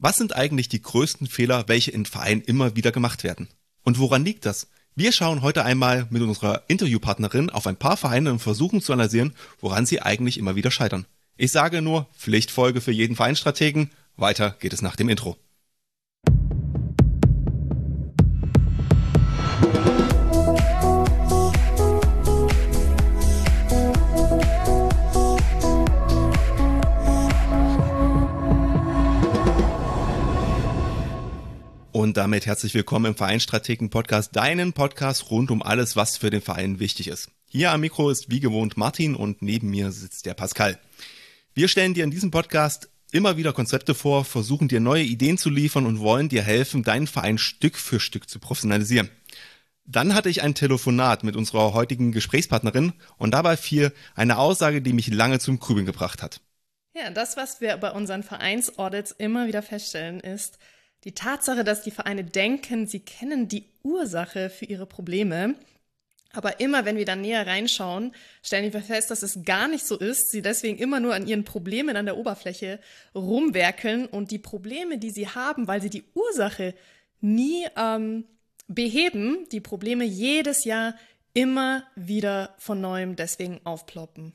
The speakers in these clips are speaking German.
Was sind eigentlich die größten Fehler, welche in Vereinen immer wieder gemacht werden? Und woran liegt das? Wir schauen heute einmal mit unserer Interviewpartnerin auf ein paar Vereine und versuchen zu analysieren, woran sie eigentlich immer wieder scheitern. Ich sage nur, Pflichtfolge für jeden Vereinsstrategen. Weiter geht es nach dem Intro. Und damit herzlich willkommen im Vereinsstrategen-Podcast, deinen Podcast rund um alles, was für den Verein wichtig ist. Hier am Mikro ist wie gewohnt Martin und neben mir sitzt der Pascal. Wir stellen dir in diesem Podcast immer wieder Konzepte vor, versuchen dir neue Ideen zu liefern und wollen dir helfen, deinen Verein Stück für Stück zu professionalisieren. Dann hatte ich ein Telefonat mit unserer heutigen Gesprächspartnerin und dabei fiel eine Aussage, die mich lange zum Grübeln gebracht hat. Ja, das, was wir bei unseren Vereinsaudits immer wieder feststellen, ist die Tatsache, dass die Vereine denken, sie kennen die Ursache für ihre Probleme. Aber immer, wenn wir dann näher reinschauen, stellen wir fest, dass es gar nicht so ist. Sie deswegen immer nur an ihren Problemen an der Oberfläche rumwerkeln und die Probleme, die sie haben, weil sie die Ursache nie beheben, die Probleme jedes Jahr immer wieder von Neuem deswegen aufploppen.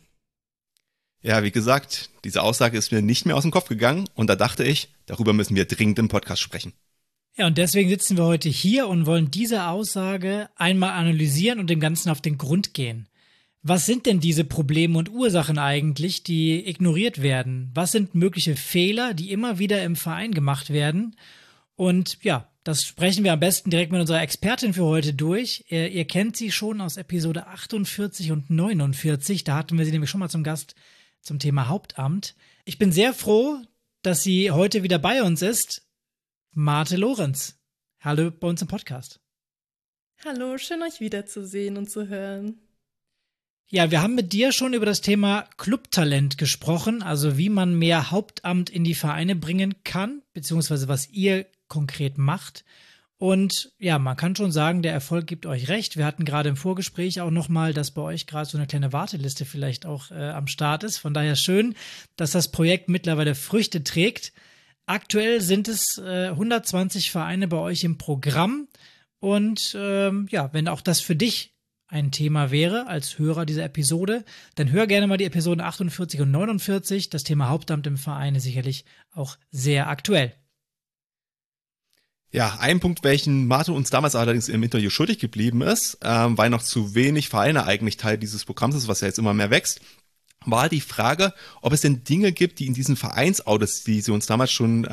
Ja, wie gesagt, diese Aussage ist mir nicht mehr aus dem Kopf gegangen und da dachte ich, darüber müssen wir dringend im Podcast sprechen. Ja, und deswegen sitzen wir heute hier und wollen diese Aussage einmal analysieren und dem Ganzen auf den Grund gehen. Was sind denn diese Probleme und Ursachen eigentlich, die ignoriert werden? Was sind mögliche Fehler, die immer wieder im Verein gemacht werden? Und ja, das sprechen wir am besten direkt mit unserer Expertin für heute durch. Ihr kennt sie schon aus Episode 48 und 49. Da hatten wir sie nämlich schon mal zum Gast zum Thema Hauptamt. Ich bin sehr froh, dass sie heute wieder bei uns ist. Marte Lorenz. Hallo bei uns im Podcast. Hallo, schön euch wiederzusehen und zu hören. Ja, wir haben mit dir schon über das Thema Clubtalent gesprochen, also wie man mehr Hauptamt in die Vereine bringen kann, beziehungsweise was ihr konkret macht. Und ja, man kann schon sagen, der Erfolg gibt euch recht. Wir hatten gerade im Vorgespräch auch nochmal, dass bei euch gerade so eine kleine Warteliste vielleicht auch am Start ist. Von daher schön, dass das Projekt mittlerweile Früchte trägt. Aktuell sind es 120 Vereine bei euch im Programm. Und ja, wenn auch das für dich ein Thema wäre, als Hörer dieser Episode, dann hör gerne mal die Episoden 48 und 49. Das Thema Hauptamt im Verein ist sicherlich auch sehr aktuell. Ja, ein Punkt, welchen Marte uns damals allerdings im Interview schuldig geblieben ist, weil noch zu wenig Vereine eigentlich Teil dieses Programms ist, was ja jetzt immer mehr wächst, war die Frage, ob es denn Dinge gibt, die in diesen Vereinsaudits, die sie uns damals schon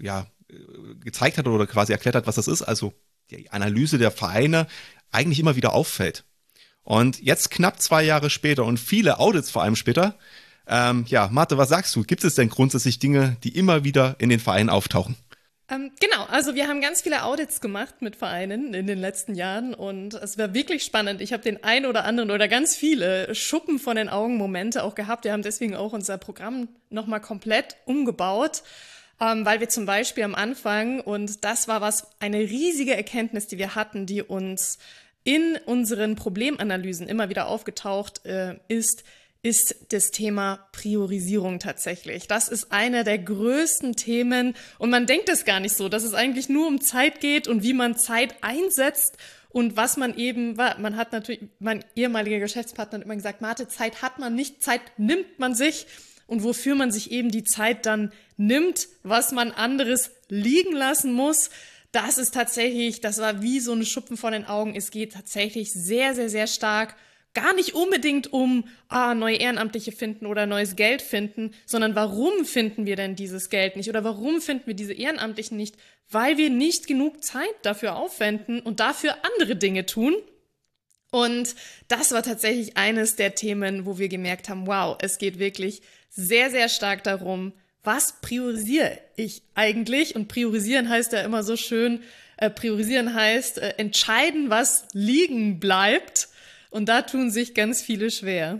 gezeigt hat oder quasi erklärt hat, was das ist, also die Analyse der Vereine, eigentlich immer wieder auffällt. Und jetzt knapp 2 Jahre später und viele Audits vor allem später, Marte, was sagst du? Gibt es denn grundsätzlich Dinge, die immer wieder in den Vereinen auftauchen? Genau, also wir haben ganz viele Audits gemacht mit Vereinen in den letzten Jahren und es war wirklich spannend. Ich habe den einen oder anderen oder ganz viele Schuppen von den Augen Momente auch gehabt. Wir haben deswegen auch unser Programm nochmal komplett umgebaut, weil wir zum Beispiel am Anfang, und das war eine riesige Erkenntnis, die wir hatten, die uns in unseren Problemanalysen immer wieder aufgetaucht ist das Thema Priorisierung tatsächlich. Das ist einer der größten Themen und man denkt es gar nicht so, dass es eigentlich nur um Zeit geht und wie man Zeit einsetzt und was man hat natürlich, mein ehemaliger Geschäftspartner hat immer gesagt, Marte, Zeit hat man nicht, Zeit nimmt man sich und wofür man sich eben die Zeit dann nimmt, was man anderes liegen lassen muss. Das war wie so ein Schuppen von den Augen. Es geht tatsächlich sehr, sehr, sehr stark gar nicht unbedingt um neue Ehrenamtliche finden oder neues Geld finden, sondern warum finden wir denn dieses Geld nicht oder warum finden wir diese Ehrenamtlichen nicht? Weil wir nicht genug Zeit dafür aufwenden und dafür andere Dinge tun. Und das war tatsächlich eines der Themen, wo wir gemerkt haben, wow, es geht wirklich sehr, sehr stark darum, was priorisiere ich eigentlich? Und priorisieren heißt ja immer so schön, priorisieren heißt entscheiden, was liegen bleibt. Und da tun sich ganz viele schwer.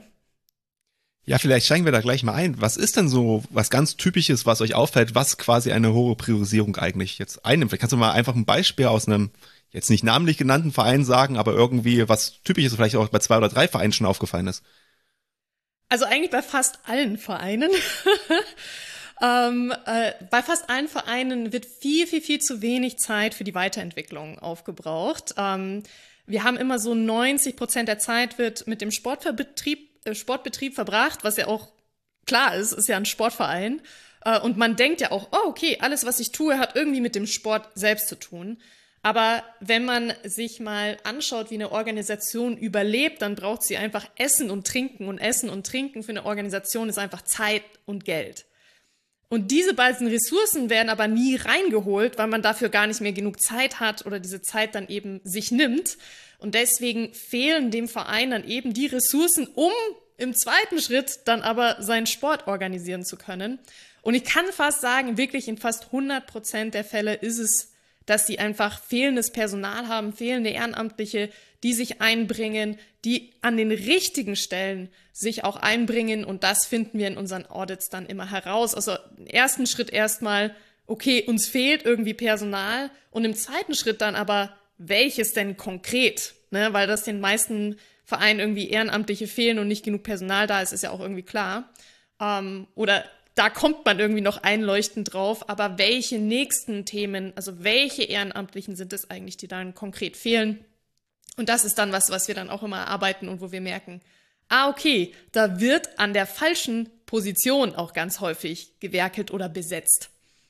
Ja, vielleicht steigen wir da gleich mal ein. Was ist denn so was ganz Typisches, was euch auffällt, was quasi eine hohe Priorisierung eigentlich jetzt einnimmt? Vielleicht kannst du mal einfach ein Beispiel aus einem jetzt nicht namentlich genannten Verein sagen, aber irgendwie was Typisches vielleicht auch bei 2 oder 3 Vereinen schon aufgefallen ist. Also eigentlich bei fast allen Vereinen. Bei fast allen Vereinen wird viel, viel, viel zu wenig Zeit für die Weiterentwicklung aufgebraucht. Wir haben immer so 90% der Zeit wird mit dem Sportbetrieb verbracht, was ja auch klar ist ja ein Sportverein. Und man denkt ja auch, oh, okay, alles, was ich tue, hat irgendwie mit dem Sport selbst zu tun. Aber wenn man sich mal anschaut, wie eine Organisation überlebt, dann braucht sie einfach Essen und Trinken. Und Essen und Trinken für eine Organisation ist einfach Zeit und Geld. Und diese beiden Ressourcen werden aber nie reingeholt, weil man dafür gar nicht mehr genug Zeit hat oder diese Zeit dann eben sich nimmt. Und deswegen fehlen dem Verein dann eben die Ressourcen, um im zweiten Schritt dann aber seinen Sport organisieren zu können. Und ich kann fast sagen, wirklich in fast 100% der Fälle ist es, dass sie einfach fehlendes Personal haben, fehlende Ehrenamtliche, die sich einbringen, die an den richtigen Stellen sich auch einbringen. Und das finden wir in unseren Audits dann immer heraus. Also im ersten Schritt erstmal, okay, uns fehlt irgendwie Personal. Und im zweiten Schritt dann aber, welches denn konkret? Ne? Weil das den meisten Vereinen irgendwie Ehrenamtliche fehlen und nicht genug Personal da ist, ist ja auch irgendwie klar. Oder da kommt man irgendwie noch einleuchtend drauf, aber welche nächsten Themen, also welche Ehrenamtlichen sind es eigentlich, die dann konkret fehlen? Und das ist dann was wir dann auch immer erarbeiten und wo wir merken, okay, da wird an der falschen Position auch ganz häufig gewerkelt oder besetzt.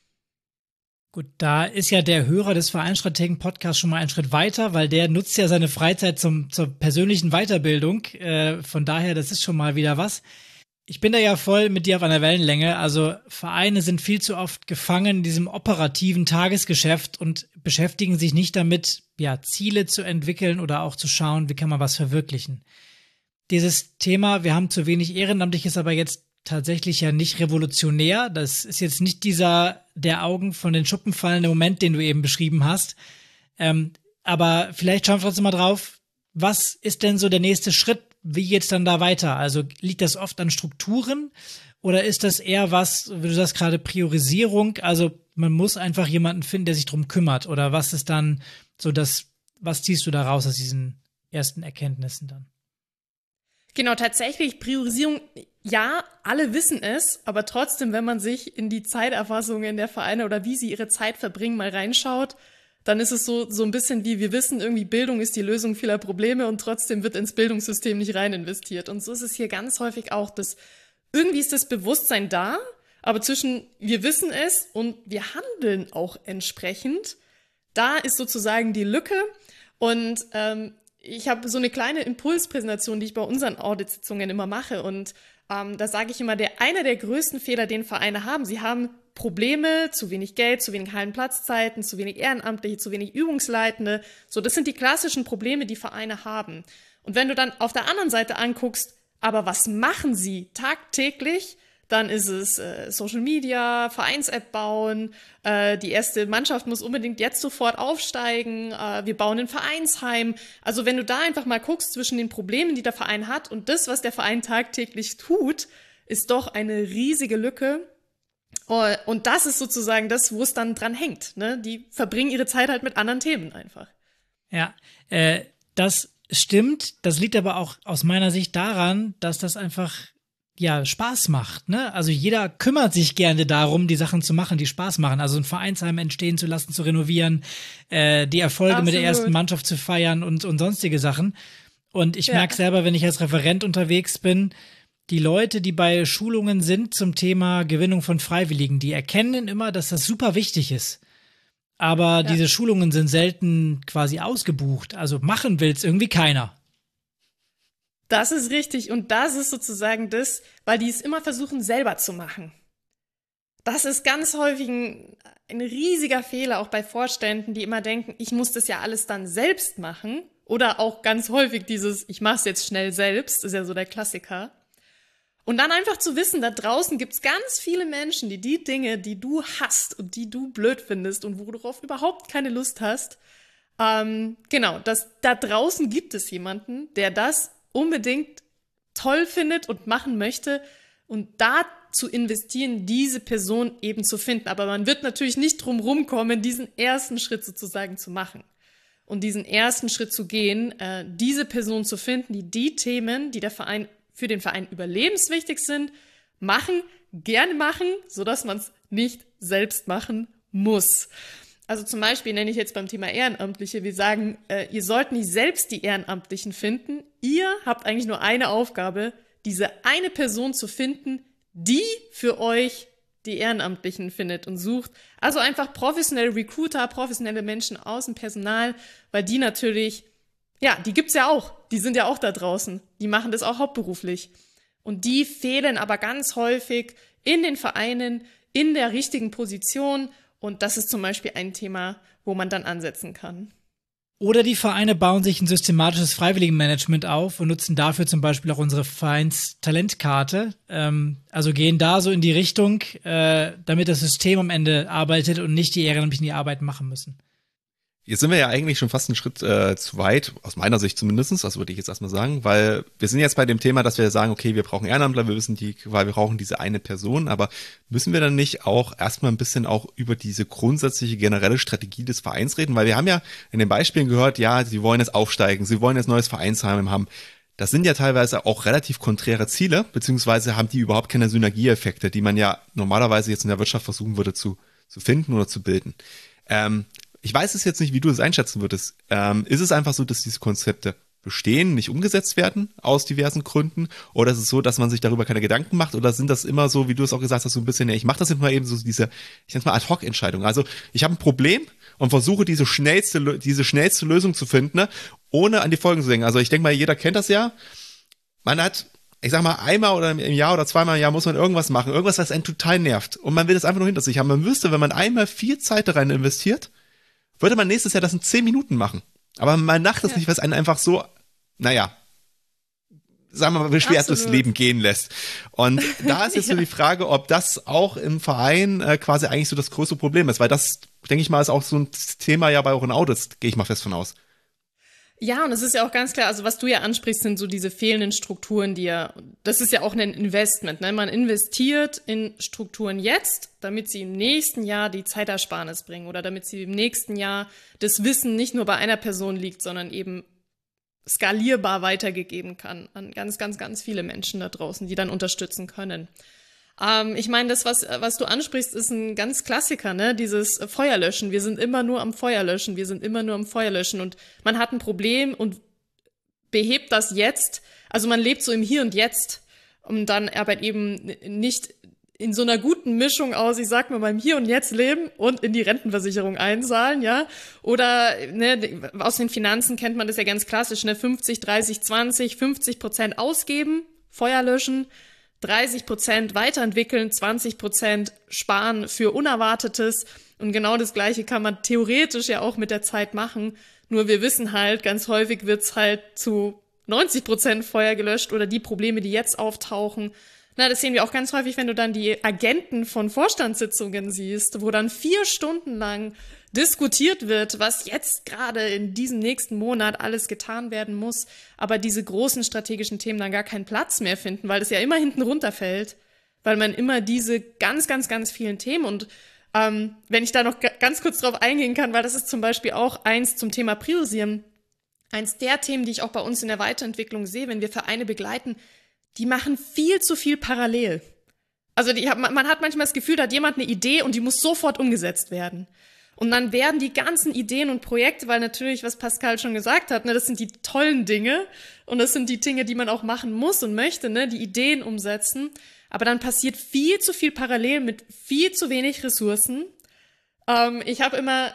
Gut, da ist ja der Hörer des Vereinsstrategen-Podcasts schon mal einen Schritt weiter, weil der nutzt ja seine Freizeit zur persönlichen Weiterbildung. Von daher, das ist schon mal wieder was. Ich bin da ja voll mit dir auf einer Wellenlänge. Also Vereine sind viel zu oft gefangen in diesem operativen Tagesgeschäft und beschäftigen sich nicht damit, ja, Ziele zu entwickeln oder auch zu schauen, wie kann man was verwirklichen. Dieses Thema, wir haben zu wenig Ehrenamtlich, ist aber jetzt tatsächlich ja nicht revolutionär. Das ist jetzt nicht der Augen von den Schuppen fallende Moment, den du eben beschrieben hast. Aber vielleicht schauen wir trotzdem mal drauf, was ist denn so der nächste Schritt? Wie geht's dann da weiter? Also liegt das oft an Strukturen oder ist das eher was, wie du sagst gerade, Priorisierung? Also man muss einfach jemanden finden, der sich drum kümmert. Oder was ist dann so was ziehst du da raus aus diesen ersten Erkenntnissen dann? Genau, tatsächlich Priorisierung, ja, alle wissen es, aber trotzdem, wenn man sich in die Zeiterfassungen der Vereine oder wie sie ihre Zeit verbringen, mal reinschaut, dann ist es so ein bisschen wie, wir wissen irgendwie, Bildung ist die Lösung vieler Probleme und trotzdem wird ins Bildungssystem nicht rein investiert. Und so ist es hier ganz häufig auch, dass irgendwie ist das Bewusstsein da, aber zwischen wir wissen es und wir handeln auch entsprechend, da ist sozusagen die Lücke. Und ich habe so eine kleine Impulspräsentation, die ich bei unseren Audit-Sitzungen immer mache. Und da sage ich immer, einer der größten Fehler, den Vereine haben, sie haben Probleme, zu wenig Geld, zu wenig Hallenplatzzeiten, zu wenig Ehrenamtliche, zu wenig Übungsleitende. So, das sind die klassischen Probleme, die Vereine haben. Und wenn du dann auf der anderen Seite anguckst, aber was machen sie tagtäglich? Dann ist es Social Media, Vereins-App bauen, die erste Mannschaft muss unbedingt jetzt sofort aufsteigen, wir bauen ein Vereinsheim. Also wenn du da einfach mal guckst zwischen den Problemen, die der Verein hat und das, was der Verein tagtäglich tut, ist doch eine riesige Lücke. Und das ist sozusagen das, wo es dann dran hängt. Ne? Die verbringen ihre Zeit halt mit anderen Themen einfach. Ja, das stimmt. Das liegt aber auch aus meiner Sicht daran, dass das einfach Spaß macht, ne? Also jeder kümmert sich gerne darum, die Sachen zu machen, die Spaß machen. Also ein Vereinsheim entstehen zu lassen, zu renovieren, die Erfolge mit der ersten Mannschaft zu feiern und sonstige Sachen. Und ich merke selber, wenn ich als Referent unterwegs bin, die Leute, die bei Schulungen sind zum Thema Gewinnung von Freiwilligen, die erkennen immer, dass das super wichtig ist. Aber diese Schulungen sind selten quasi ausgebucht. Also machen will's irgendwie keiner. Das ist richtig und das ist sozusagen das, weil die es immer versuchen, selber zu machen. Das ist ganz häufig ein riesiger Fehler, auch bei Vorständen, die immer denken, ich muss das ja alles dann selbst machen. Oder auch ganz häufig dieses, ich mach's jetzt schnell selbst, ist ja so der Klassiker. Und dann einfach zu wissen, da draußen gibt's ganz viele Menschen, die Dinge, die du hast und die du blöd findest und worauf überhaupt keine Lust hast, da draußen gibt es jemanden, der das unbedingt toll findet und machen möchte und da zu investieren, diese Person eben zu finden. Aber man wird natürlich nicht drum rumkommen, diesen ersten Schritt sozusagen zu machen und diesen ersten Schritt zu gehen, diese Person zu finden, die Themen, die für den Verein überlebenswichtig sind, machen, gerne machen, sodass man es nicht selbst machen muss. Also zum Beispiel nenne ich jetzt beim Thema Ehrenamtliche, wir sagen, ihr sollt nicht selbst die Ehrenamtlichen finden. Ihr habt eigentlich nur eine Aufgabe, diese eine Person zu finden, die für euch die Ehrenamtlichen findet und sucht. Also einfach professionelle Recruiter, professionelle Menschen aus dem Personal, weil die natürlich, ja, die gibt's ja auch. Die sind ja auch da draußen. Die machen das auch hauptberuflich. Und die fehlen aber ganz häufig in den Vereinen, in der richtigen Position. Und das ist zum Beispiel ein Thema, wo man dann ansetzen kann. Oder die Vereine bauen sich ein systematisches Freiwilligenmanagement auf und nutzen dafür zum Beispiel auch unsere Vereins-Talentkarte. Also gehen da so in die Richtung, damit das System am Ende arbeitet und nicht die Ehrenamtlichen die Arbeit machen müssen. Jetzt sind wir ja eigentlich schon fast einen Schritt zu weit, aus meiner Sicht zumindestens, das würde ich jetzt erstmal sagen, weil wir sind jetzt bei dem Thema, dass wir sagen, okay, wir brauchen Ehrenamtler, weil wir brauchen diese eine Person, aber müssen wir dann nicht auch erstmal ein bisschen auch über diese grundsätzliche generelle Strategie des Vereins reden? Weil wir haben ja in den Beispielen gehört, ja, sie wollen jetzt aufsteigen, sie wollen jetzt neues Vereinsheim haben. Das sind ja teilweise auch relativ konträre Ziele, beziehungsweise haben die überhaupt keine Synergieeffekte, die man ja normalerweise jetzt in der Wirtschaft versuchen würde zu finden oder zu bilden. Ich weiß es jetzt nicht, wie du es einschätzen würdest. Ist es einfach so, dass diese Konzepte bestehen, nicht umgesetzt werden, aus diversen Gründen? Oder ist es so, dass man sich darüber keine Gedanken macht? Oder sind das immer so, wie du es auch gesagt hast, so ein bisschen, ich mache das immer eben so diese, ich nenne es mal Ad-Hoc-Entscheidung. Also ich habe ein Problem und versuche diese schnellste Lösung zu finden, ne, ohne an die Folgen zu denken. Also ich denke mal, jeder kennt das ja. Man hat, ich sag mal, einmal oder im Jahr oder zweimal im Jahr muss man irgendwas machen. Irgendwas, was einen total nervt. Und man will das einfach nur hinter sich haben. Man wüsste, wenn man einmal viel Zeit da rein investiert, würde man nächstes Jahr das in 10 Minuten machen. Aber man macht das nicht, was einen einfach so, naja, sagen wir mal, beschwert durchs Leben gehen lässt. Und da ist jetzt so die Frage, ob das auch im Verein quasi eigentlich so das größte Problem ist. Weil das, denke ich mal, ist auch so ein Thema ja bei euren Audits, gehe ich mal fest von aus. Ja, und es ist ja auch ganz klar, also was du ja ansprichst, sind so diese fehlenden Strukturen, das ist ja auch ein Investment, ne? Man investiert in Strukturen jetzt, damit sie im nächsten Jahr die Zeitersparnis bringen oder damit sie im nächsten Jahr das Wissen nicht nur bei einer Person liegt, sondern eben skalierbar weitergegeben kann an ganz, ganz, ganz viele Menschen da draußen, die dann unterstützen können. Ich meine, das, was du ansprichst, ist ein ganz Klassiker, ne? Dieses Feuerlöschen. Wir sind immer nur am Feuerlöschen. Und man hat ein Problem und behebt das jetzt. Also man lebt so im Hier und Jetzt und dann aber eben nicht in so einer guten Mischung aus, ich sag mal, beim Hier und Jetzt leben und in die Rentenversicherung einzahlen, ja. Oder, ne, aus den Finanzen kennt man das ja ganz klassisch, ne? 50, 30, 20, 50% ausgeben, Feuer löschen, 30% weiterentwickeln, 20% sparen für Unerwartetes. Und genau das Gleiche kann man theoretisch ja auch mit der Zeit machen. Nur wir wissen halt, ganz häufig wird's halt zu 90% Feuer gelöscht oder die Probleme, die jetzt auftauchen. Na, das sehen wir auch ganz häufig, wenn du dann die Agenten von Vorstandssitzungen siehst, wo dann 4 Stunden lang diskutiert wird, was jetzt gerade in diesem nächsten Monat alles getan werden muss, aber diese großen strategischen Themen dann gar keinen Platz mehr finden, weil das ja immer hinten runterfällt, weil man immer diese ganz, ganz, ganz vielen Themen und wenn ich da noch ganz kurz drauf eingehen kann, weil das ist zum Beispiel auch eins zum Thema Priorisieren, eins der Themen, die ich auch bei uns in der Weiterentwicklung sehe, wenn wir Vereine begleiten, die machen viel zu viel parallel. Also man hat manchmal das Gefühl, da hat jemand eine Idee und die muss sofort umgesetzt werden. Und dann werden die ganzen Ideen und Projekte, weil natürlich, was Pascal schon gesagt hat, ne, das sind die tollen Dinge und das sind die Dinge, die man auch machen muss und möchte, ne, die Ideen umsetzen. Aber dann passiert viel zu viel parallel mit viel zu wenig Ressourcen. Ich habe immer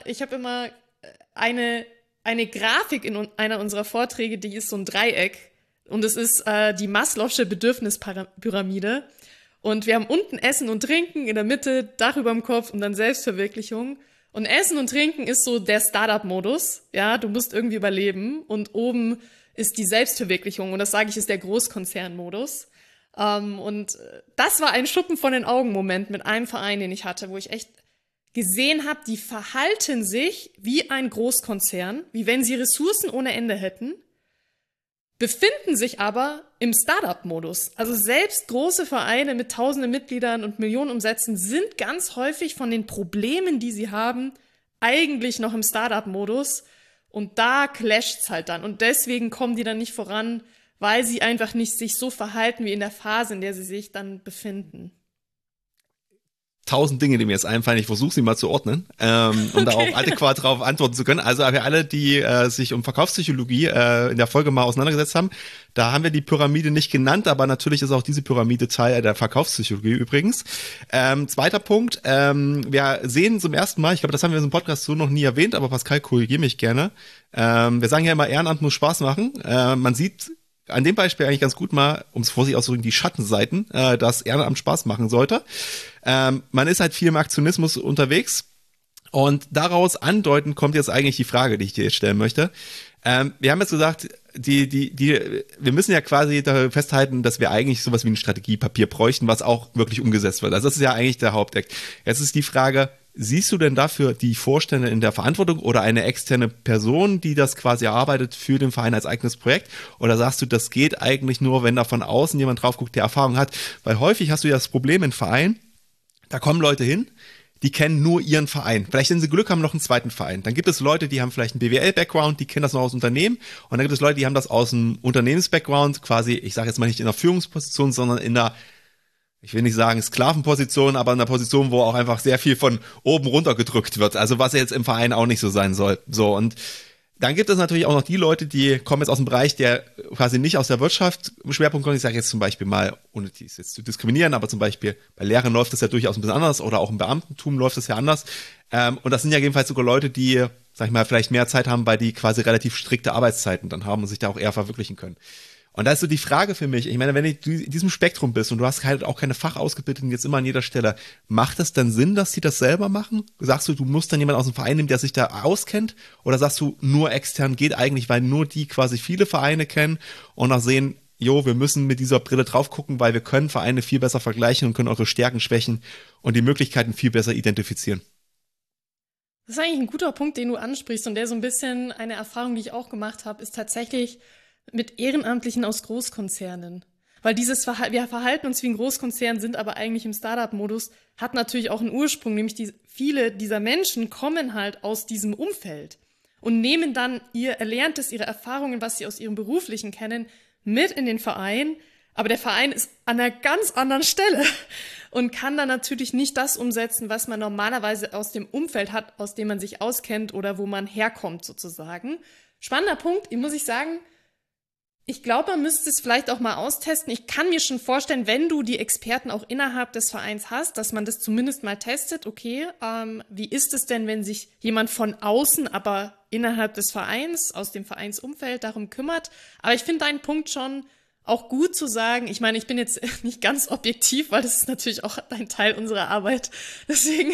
eine Grafik in einer unserer Vorträge, die ist so ein Dreieck. Und es ist die Maslow'sche Bedürfnispyramide. Und wir haben unten Essen und Trinken, in der Mitte Dach über dem Kopf und dann Selbstverwirklichung. Und Essen und Trinken ist so der Startup-Modus. Ja, du musst irgendwie überleben. Und oben ist die Selbstverwirklichung. Und das sage ich, ist der Großkonzern-Modus. Und das war ein Schuppen von den Augen-Moment mit einem Verein, den ich hatte, wo ich echt gesehen habe, die verhalten sich wie ein Großkonzern, wie wenn sie Ressourcen ohne Ende hätten, befinden sich aber im Startup-Modus. Also selbst große Vereine mit tausenden Mitgliedern und Millionen Umsätzen sind ganz häufig von den Problemen, die sie haben, eigentlich noch im Startup-Modus. Und da clasht's halt dann. Und deswegen kommen die dann nicht voran, weil sie einfach nicht sich so verhalten wie in der Phase, in der sie sich dann befinden. 1000 Dinge, die mir jetzt einfallen. Ich versuche sie mal zu ordnen, um da auch adäquat darauf antworten zu können. Also für alle, die sich um Verkaufspsychologie in der Folge mal auseinandergesetzt haben, da haben wir die Pyramide nicht genannt, aber natürlich ist auch diese Pyramide Teil der Verkaufspsychologie übrigens. Zweiter Punkt, wir sehen zum ersten Mal, ich glaube, das haben wir in diesem Podcast so noch nie erwähnt, aber Pascal, korrigiere mich gerne. Wir sagen ja immer, Ehrenamt muss Spaß machen. Man sieht an dem Beispiel eigentlich ganz gut mal, um es vorsichtig auszudrücken, die Schattenseiten, dass Ehrenamt Spaß machen sollte. Man ist halt viel im Aktionismus unterwegs und daraus andeutend kommt jetzt eigentlich die Frage, die ich dir jetzt stellen möchte. Wir haben jetzt gesagt, wir müssen ja quasi da festhalten, dass wir eigentlich sowas wie ein Strategiepapier bräuchten, was auch wirklich umgesetzt wird. Also das ist ja eigentlich der Haupteck. Jetzt ist die Frage, siehst du denn dafür die Vorstände in der Verantwortung oder eine externe Person, die das quasi erarbeitet für den Verein als eigenes Projekt? Oder sagst du, das geht eigentlich nur, wenn da von außen jemand drauf guckt, der Erfahrung hat? Weil häufig hast du ja das Problem in Vereinen, da kommen Leute hin, die kennen nur ihren Verein. Vielleicht, wenn sie Glück haben, noch einen zweiten Verein. Dann gibt es Leute, die haben vielleicht einen BWL-Background, die kennen das noch aus Unternehmen. Und dann gibt es Leute, die haben das aus dem Unternehmens-Background, quasi, ich sage jetzt mal nicht in der Führungsposition, sondern in der, ich will nicht sagen Sklavenposition, aber in einer Position, wo auch einfach sehr viel von oben runter gedrückt wird. Also was ja jetzt im Verein auch nicht so sein soll. So, und dann gibt es natürlich auch noch die Leute, die kommen jetzt aus dem Bereich, der quasi nicht aus der Wirtschaft im Schwerpunkt kommt. Ich sage jetzt zum Beispiel mal, ohne dies jetzt zu diskriminieren, aber zum Beispiel bei Lehrern läuft das ja durchaus ein bisschen anders oder auch im Beamtentum läuft das ja anders. Und das sind ja jedenfalls sogar Leute, die, sag ich mal, vielleicht mehr Zeit haben, weil die quasi relativ strikte Arbeitszeiten dann haben und sich da auch eher verwirklichen können. Und da ist so die Frage für mich, ich meine, wenn du in diesem Spektrum bist und du hast halt auch keine Fachausgebildeten jetzt immer an jeder Stelle, macht es dann Sinn, dass die das selber machen? Sagst du, du musst dann jemanden aus dem Verein nehmen, der sich da auskennt? Oder sagst du, nur extern geht eigentlich, weil nur die quasi viele Vereine kennen und auch sehen, jo, wir müssen mit dieser Brille drauf gucken, weil wir können Vereine viel besser vergleichen und können eure Stärken, Schwächen und die Möglichkeiten viel besser identifizieren? Das ist eigentlich ein guter Punkt, den du ansprichst und der so ein bisschen eine Erfahrung, die ich auch gemacht habe, ist tatsächlich mit Ehrenamtlichen aus Großkonzernen. Weil wir verhalten uns wie ein Großkonzern, sind aber eigentlich im Startup-Modus, hat natürlich auch einen Ursprung, nämlich viele dieser Menschen kommen halt aus diesem Umfeld und nehmen dann ihr Erlerntes, ihre Erfahrungen, was sie aus ihrem Beruflichen kennen, mit in den Verein. Aber der Verein ist an einer ganz anderen Stelle und kann dann natürlich nicht das umsetzen, was man normalerweise aus dem Umfeld hat, aus dem man sich auskennt oder wo man herkommt sozusagen. Spannender Punkt, muss ich sagen. Ich glaube, man müsste es vielleicht auch mal austesten. Ich kann mir schon vorstellen, wenn du die Experten auch innerhalb des Vereins hast, dass man das zumindest mal testet. Okay, wie ist es denn, wenn sich jemand von außen, aber innerhalb des Vereins, aus dem Vereinsumfeld darum kümmert? Aber ich finde deinen Punkt schon auch gut zu sagen. Ich meine, ich bin jetzt nicht ganz objektiv, weil das ist natürlich auch ein Teil unserer Arbeit. Deswegen...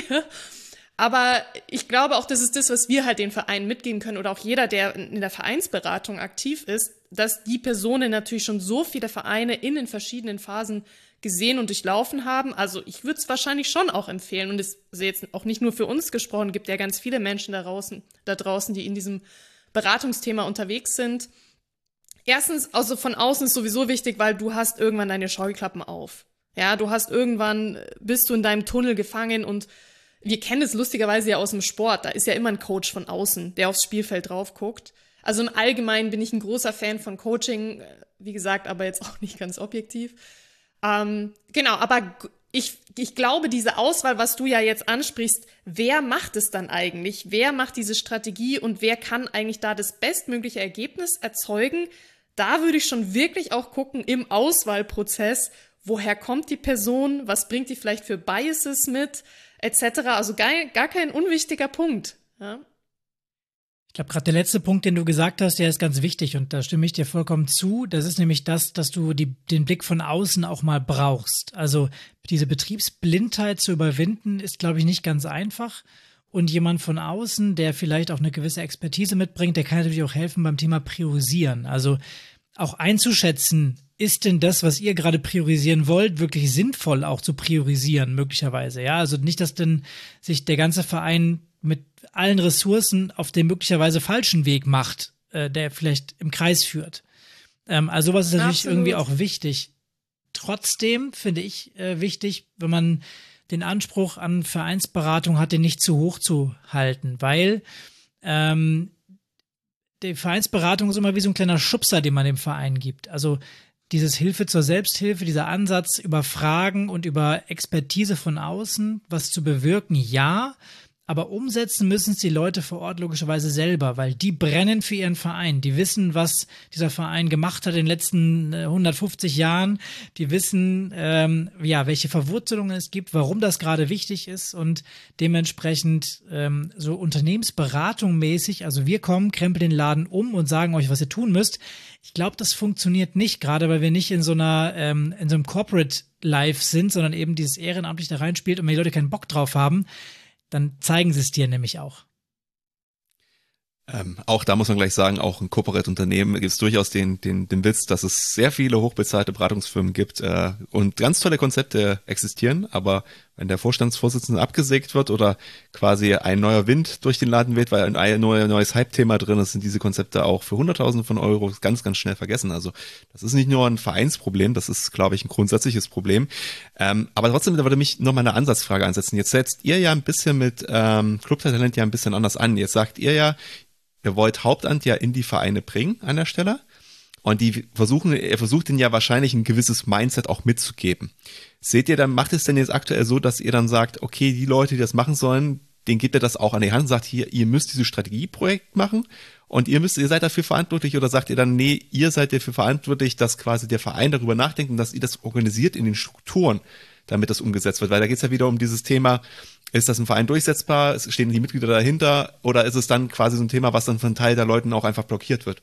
Aber ich glaube auch, das ist das, was wir halt den Vereinen mitgeben können oder auch jeder, der in der Vereinsberatung aktiv ist, dass die Personen natürlich schon so viele Vereine in den verschiedenen Phasen gesehen und durchlaufen haben. Also ich würde es wahrscheinlich schon auch empfehlen und es ist jetzt auch nicht nur für uns gesprochen, gibt ja ganz viele Menschen da draußen, die in diesem Beratungsthema unterwegs sind. Erstens, also von außen ist sowieso wichtig, weil du hast irgendwann deine Scheuklappen auf. Ja, bist du in deinem Tunnel gefangen und wir kennen es lustigerweise ja aus dem Sport. Da ist ja immer ein Coach von außen, der aufs Spielfeld drauf guckt. Also im Allgemeinen bin ich ein großer Fan von Coaching. Wie gesagt, aber jetzt auch nicht ganz objektiv. Genau, aber ich glaube, diese Auswahl, was du ja jetzt ansprichst, wer macht es dann eigentlich? Wer macht diese Strategie und wer kann eigentlich da das bestmögliche Ergebnis erzeugen? Da würde ich schon wirklich auch gucken im Auswahlprozess, woher kommt die Person, was bringt die vielleicht für Biases mit, etc. Also gar kein unwichtiger Punkt. Ja? Ich glaube, gerade der letzte Punkt, den du gesagt hast, der ist ganz wichtig und da stimme ich dir vollkommen zu. Das ist nämlich das, dass du den Blick von außen auch mal brauchst. Also diese Betriebsblindheit zu überwinden, ist, glaube ich, nicht ganz einfach. Und jemand von außen, der vielleicht auch eine gewisse Expertise mitbringt, der kann natürlich auch helfen beim Thema Priorisieren. Also auch einzuschätzen, ist denn das, was ihr gerade priorisieren wollt, wirklich sinnvoll auch zu priorisieren, möglicherweise? Ja, also nicht, dass denn sich der ganze Verein mit allen Ressourcen auf den möglicherweise falschen Weg macht, der vielleicht im Kreis führt. Also sowas ist natürlich Absolut. irgendwie auch wichtig. Trotzdem finde ich wichtig, wenn man den Anspruch an Vereinsberatung hat, den nicht zu hoch zu halten, weil die Vereinsberatung ist immer wie so ein kleiner Schubser, den man dem Verein gibt. Also dieses Hilfe zur Selbsthilfe, dieser Ansatz über Fragen und über Expertise von außen, was zu bewirken, ja. Aber umsetzen müssen es die Leute vor Ort logischerweise selber, weil die brennen für ihren Verein. Die wissen, was dieser Verein gemacht hat in den letzten 150 Jahren. Die wissen, welche Verwurzelungen es gibt, warum das gerade wichtig ist und dementsprechend so Unternehmensberatung mäßig. Also wir kommen, krempeln den Laden um und sagen euch, was ihr tun müsst. Ich glaube, das funktioniert nicht, gerade weil wir nicht in so einem Corporate Life sind, sondern eben dieses ehrenamtlich da reinspielt und wenn die Leute keinen Bock drauf haben, dann zeigen sie es dir nämlich auch. Auch da muss man gleich sagen, auch in Corporate-Unternehmen gibt es durchaus den Witz, dass es sehr viele hochbezahlte Beratungsfirmen gibt und ganz tolle Konzepte existieren, aber wenn der Vorstandsvorsitzende abgesägt wird oder quasi ein neuer Wind durch den Laden weht, weil ein neues Hype-Thema drin ist, sind diese Konzepte auch für Hunderttausende von Euro ganz, ganz schnell vergessen. Also das ist nicht nur ein Vereinsproblem, das ist, glaube ich, ein grundsätzliches Problem. Aber trotzdem, da würde mich noch mal eine Ansatzfrage ansetzen. Jetzt setzt ihr ja ein bisschen mit Club-Talent ja ein bisschen anders an. Jetzt sagt ihr ja, ihr wollt Hauptamt ja in die Vereine bringen an der Stelle und er versucht ihnen ja wahrscheinlich ein gewisses Mindset auch mitzugeben. Macht es denn jetzt aktuell so, dass ihr dann sagt, okay, die Leute, die das machen sollen, denen gebt ihr das auch an die Hand und sagt, hier, ihr müsst dieses Strategieprojekt machen und ihr seid dafür verantwortlich oder sagt ihr dann, nee, ihr seid dafür verantwortlich, dass quasi der Verein darüber nachdenkt und dass ihr das organisiert in den Strukturen, damit das umgesetzt wird, weil da geht es ja wieder um dieses Thema, ist das ein Verein durchsetzbar, stehen die Mitglieder dahinter oder ist es dann quasi so ein Thema, was dann von Teil der Leuten auch einfach blockiert wird?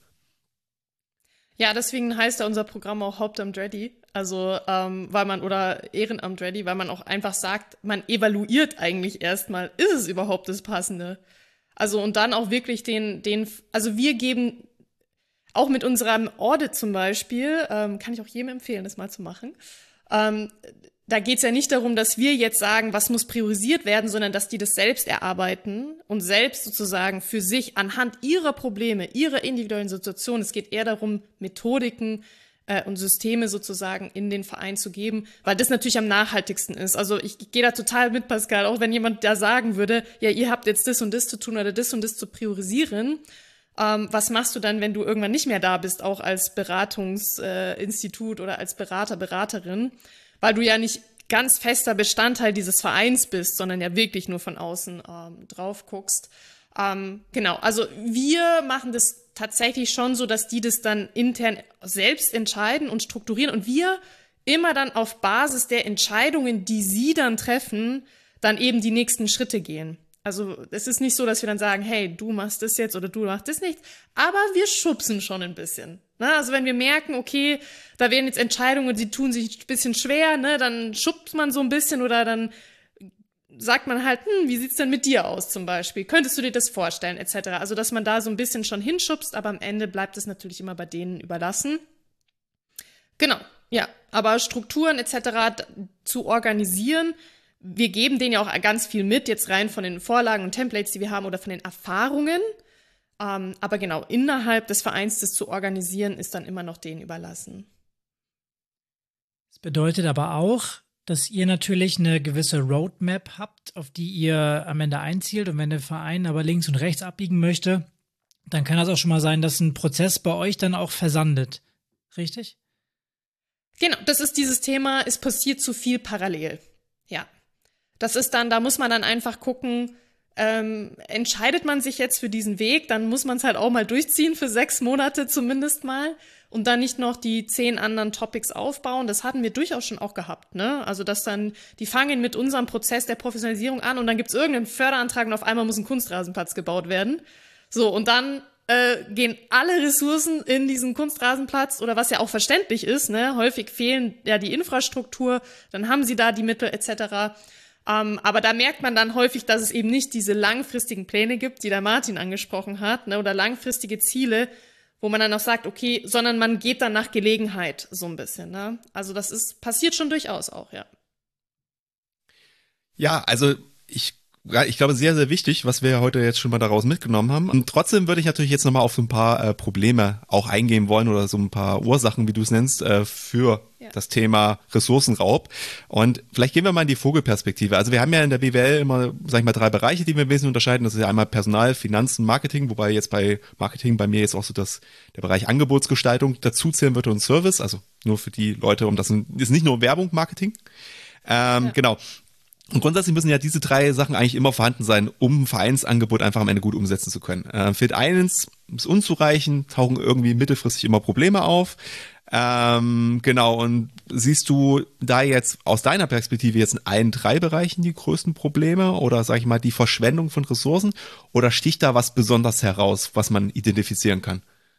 Ja, deswegen heißt ja unser Programm auch Hauptamt Ready, also oder Ehrenamt Ready, weil man auch einfach sagt, man evaluiert eigentlich erstmal, ist es überhaupt das Passende? Also und dann auch wirklich also wir geben auch mit unserem Audit zum Beispiel, kann ich auch jedem empfehlen, das mal zu machen, da geht's ja nicht darum, dass wir jetzt sagen, was muss priorisiert werden, sondern dass die das selbst erarbeiten und selbst sozusagen für sich anhand ihrer Probleme, ihrer individuellen Situation, es geht eher darum, Methodiken und Systeme sozusagen in den Verein zu geben, weil das natürlich am nachhaltigsten ist. Also ich gehe da total mit, Pascal, auch wenn jemand da sagen würde, ja, ihr habt jetzt das und das zu tun oder das und das zu priorisieren. Was machst du dann, wenn du irgendwann nicht mehr da bist, auch als Beratungsinstitut oder als Berater, Beraterin? Weil du ja nicht ganz fester Bestandteil dieses Vereins bist, sondern ja wirklich nur von außen drauf guckst. Genau, also wir machen das tatsächlich schon so, dass die das dann intern selbst entscheiden und strukturieren und wir immer dann auf Basis der Entscheidungen, die sie dann treffen, dann eben die nächsten Schritte gehen. Also es ist nicht so, dass wir dann sagen, hey, du machst das jetzt oder du machst das nicht, aber wir schubsen schon ein bisschen. Ne? Also wenn wir merken, okay, da werden jetzt Entscheidungen, die tun sich ein bisschen schwer, ne, dann schubst man so ein bisschen oder dann sagt man halt, wie sieht's denn mit dir aus zum Beispiel? Könntest du dir das vorstellen, etc. Also dass man da so ein bisschen schon hinschubst, aber am Ende bleibt es natürlich immer bei denen überlassen. Genau, ja, aber Strukturen etc. zu organisieren, wir geben denen ja auch ganz viel mit, jetzt rein von den Vorlagen und Templates, die wir haben oder von den Erfahrungen. Aber genau, innerhalb des Vereins das zu organisieren, ist dann immer noch denen überlassen. Das bedeutet aber auch, dass ihr natürlich eine gewisse Roadmap habt, auf die ihr am Ende einzielt. Und wenn der Verein aber links und rechts abbiegen möchte, dann kann das auch schon mal sein, dass ein Prozess bei euch dann auch versandet. Richtig? Genau, das ist dieses Thema, es passiert zu viel parallel. Ja. Das ist dann, da muss man dann einfach gucken, entscheidet man sich jetzt für diesen Weg, dann muss man es halt auch mal durchziehen für 6 Monate zumindest mal und dann nicht noch die 10 anderen Topics aufbauen. Das hatten wir durchaus schon auch gehabt, ne? Also dass dann, die fangen mit unserem Prozess der Professionalisierung an und dann gibt's irgendeinen Förderantrag und auf einmal muss ein Kunstrasenplatz gebaut werden. So, und dann gehen alle Ressourcen in diesen Kunstrasenplatz oder was ja auch verständlich ist, ne? Häufig fehlen ja die Infrastruktur, dann haben sie da die Mittel etc., aber da merkt man dann häufig, dass es eben nicht diese langfristigen Pläne gibt, die der Martin angesprochen hat, ne, oder langfristige Ziele, wo man dann auch sagt, okay, sondern man geht dann nach Gelegenheit so ein bisschen. Ne? Also das passiert schon durchaus auch, ja. Ja, also ich glaube, sehr, sehr wichtig, was wir ja heute jetzt schon mal daraus mitgenommen haben. Und trotzdem würde ich natürlich jetzt nochmal auf so ein paar Probleme auch eingehen wollen oder so ein paar Ursachen, wie du es nennst, für das Thema Ressourcenraub. Und vielleicht gehen wir mal in die Vogelperspektive. Also wir haben ja in der BWL immer, sag ich mal, 3 Bereiche, die wir im Wesentlichen unterscheiden. Das ist ja einmal Personal, Finanzen, Marketing, wobei jetzt bei Marketing bei mir jetzt auch so der Bereich Angebotsgestaltung dazu zählen wird und Service, also Nur für die Leute, das ist nicht nur Werbung, Marketing. Genau. Und grundsätzlich müssen ja diese 3 Sachen eigentlich immer vorhanden sein, um ein Vereinsangebot einfach am Ende gut umsetzen zu können. Fehlt eins, ist unzureichend, tauchen irgendwie mittelfristig immer Probleme auf. Genau, und siehst du da jetzt aus deiner Perspektive jetzt in allen 3 Bereichen die größten Probleme oder sag ich mal die Verschwendung von Ressourcen oder sticht da was besonders heraus, was man identifizieren kann?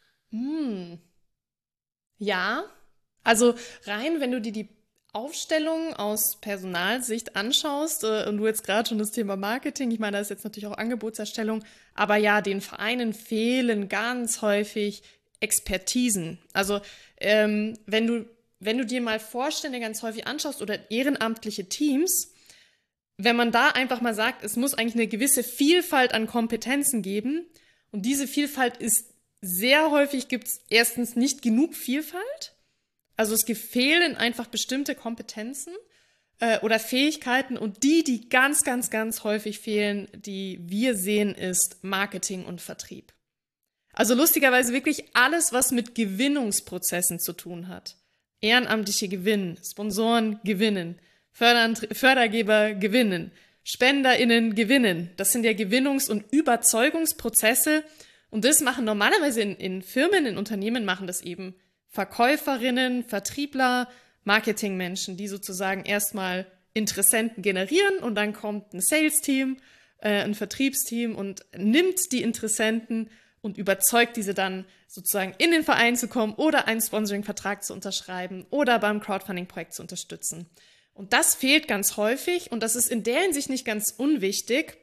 Ja, also rein, wenn du dir die Aufstellung aus Personalsicht anschaust, und du jetzt gerade schon das Thema Marketing, ich meine, da ist jetzt natürlich auch Angebotserstellung, aber ja, den Vereinen fehlen ganz häufig Expertisen. Also wenn du dir mal Vorstände ganz häufig anschaust oder ehrenamtliche Teams, wenn man da einfach mal sagt, es muss eigentlich eine gewisse Vielfalt an Kompetenzen geben und diese Vielfalt ist sehr häufig, gibt es erstens nicht genug Vielfalt. Also es fehlen einfach bestimmte Kompetenzen oder Fähigkeiten und die ganz, ganz, ganz häufig fehlen, die wir sehen, ist Marketing und Vertrieb. Also lustigerweise wirklich alles, was mit Gewinnungsprozessen zu tun hat. Ehrenamtliche gewinnen, Sponsoren gewinnen, Fördergeber gewinnen, SpenderInnen gewinnen. Das sind ja Gewinnungs- und Überzeugungsprozesse und das machen normalerweise in Firmen, in Unternehmen machen das eben Verkäuferinnen, Vertriebler, Marketingmenschen, die sozusagen erstmal Interessenten generieren und dann kommt ein Sales-Team, ein Vertriebsteam und nimmt die Interessenten und überzeugt diese dann sozusagen in den Verein zu kommen oder einen Sponsoring-Vertrag zu unterschreiben oder beim Crowdfunding-Projekt zu unterstützen. Und das fehlt ganz häufig und das ist in der Hinsicht nicht ganz unwichtig,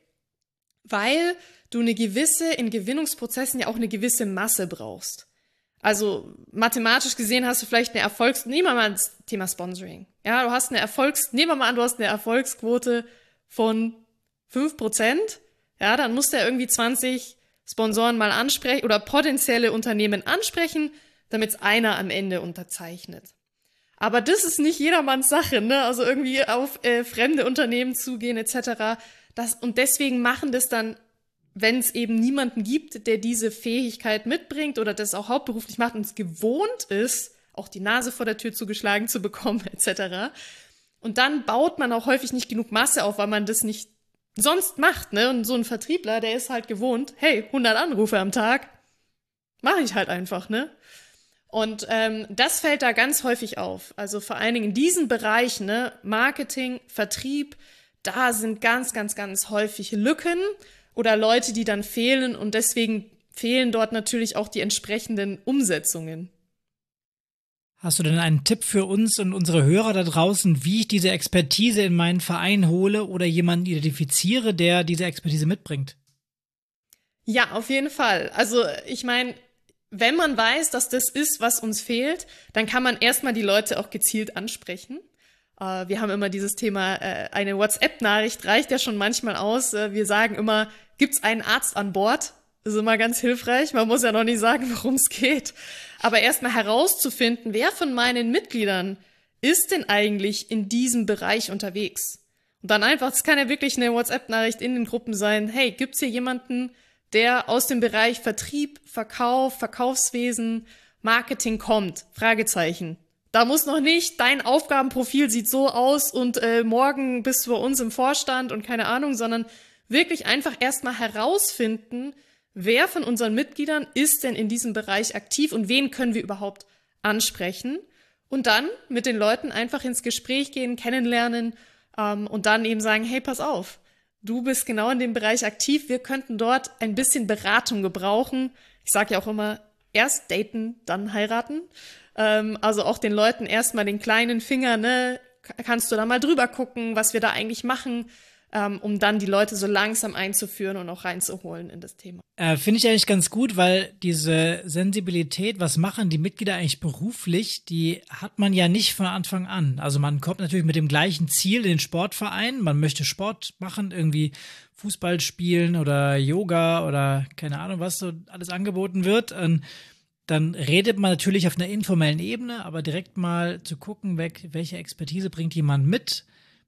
weil du in Gewinnungsprozessen ja auch eine gewisse Masse brauchst. Also mathematisch gesehen hast du vielleicht eine nehmen wir mal das Thema Sponsoring. Ja, nehmen wir mal an, du hast eine Erfolgsquote von 5%. Ja, dann musst du ja irgendwie 20 Sponsoren mal ansprechen oder potenzielle Unternehmen ansprechen, damit es einer am Ende unterzeichnet. Aber das ist nicht jedermanns Sache, ne? Also irgendwie auf fremde Unternehmen zugehen etc. Und deswegen machen das dann, wenn es eben niemanden gibt, der diese Fähigkeit mitbringt oder das auch hauptberuflich macht und es gewohnt ist, auch die Nase vor der Tür zugeschlagen zu bekommen, etc. Und dann baut man auch häufig nicht genug Masse auf, weil man das nicht sonst macht, ne? Und so ein Vertriebler, der ist halt gewohnt, hey, 100 Anrufe am Tag, mache ich halt einfach, ne? Und das fällt da ganz häufig auf. Also vor allen Dingen in diesen Bereichen, ne? Marketing, Vertrieb, da sind ganz, ganz, ganz häufig Lücken oder Leute, die dann fehlen und deswegen fehlen dort natürlich auch die entsprechenden Umsetzungen. Hast du denn einen Tipp für uns und unsere Hörer da draußen, wie ich diese Expertise in meinen Verein hole oder jemanden identifiziere, der diese Expertise mitbringt? Ja, auf jeden Fall. Also ich meine, wenn man weiß, dass das ist, was uns fehlt, dann kann man erstmal die Leute auch gezielt ansprechen. Wir haben immer dieses Thema, eine WhatsApp-Nachricht reicht ja schon manchmal aus. Wir sagen immer, gibt's einen Arzt an Bord? Das ist immer ganz hilfreich. Man muss ja noch nicht sagen, worum es geht. Aber erstmal herauszufinden, wer von meinen Mitgliedern ist denn eigentlich in diesem Bereich unterwegs? Und dann einfach, es kann ja wirklich eine WhatsApp-Nachricht in den Gruppen sein, hey, gibt's hier jemanden, der aus dem Bereich Vertrieb, Verkauf, Verkaufswesen, Marketing kommt? Fragezeichen. Da muss noch nicht, dein Aufgabenprofil sieht so aus und morgen bist du bei uns im Vorstand und keine Ahnung, sondern wirklich einfach erstmal herausfinden, wer von unseren Mitgliedern ist denn in diesem Bereich aktiv und wen können wir überhaupt ansprechen und dann mit den Leuten einfach ins Gespräch gehen, kennenlernen und dann eben sagen, hey, pass auf, du bist genau in dem Bereich aktiv, wir könnten dort ein bisschen Beratung gebrauchen. Ich sage ja auch immer, erst daten, dann heiraten. Also auch den Leuten erstmal den kleinen Finger, ne, kannst du da mal drüber gucken, was wir da eigentlich machen, um dann die Leute so langsam einzuführen und auch reinzuholen in das Thema. Finde ich eigentlich ganz gut, weil diese Sensibilität, was machen die Mitglieder eigentlich beruflich, die hat man ja nicht von Anfang an. Also man kommt natürlich mit dem gleichen Ziel in den Sportverein, man möchte Sport machen, irgendwie Fußball spielen oder Yoga oder keine Ahnung, was so alles angeboten wird. Dann redet man natürlich auf einer informellen Ebene, aber direkt mal zu gucken, welche Expertise bringt jemand mit,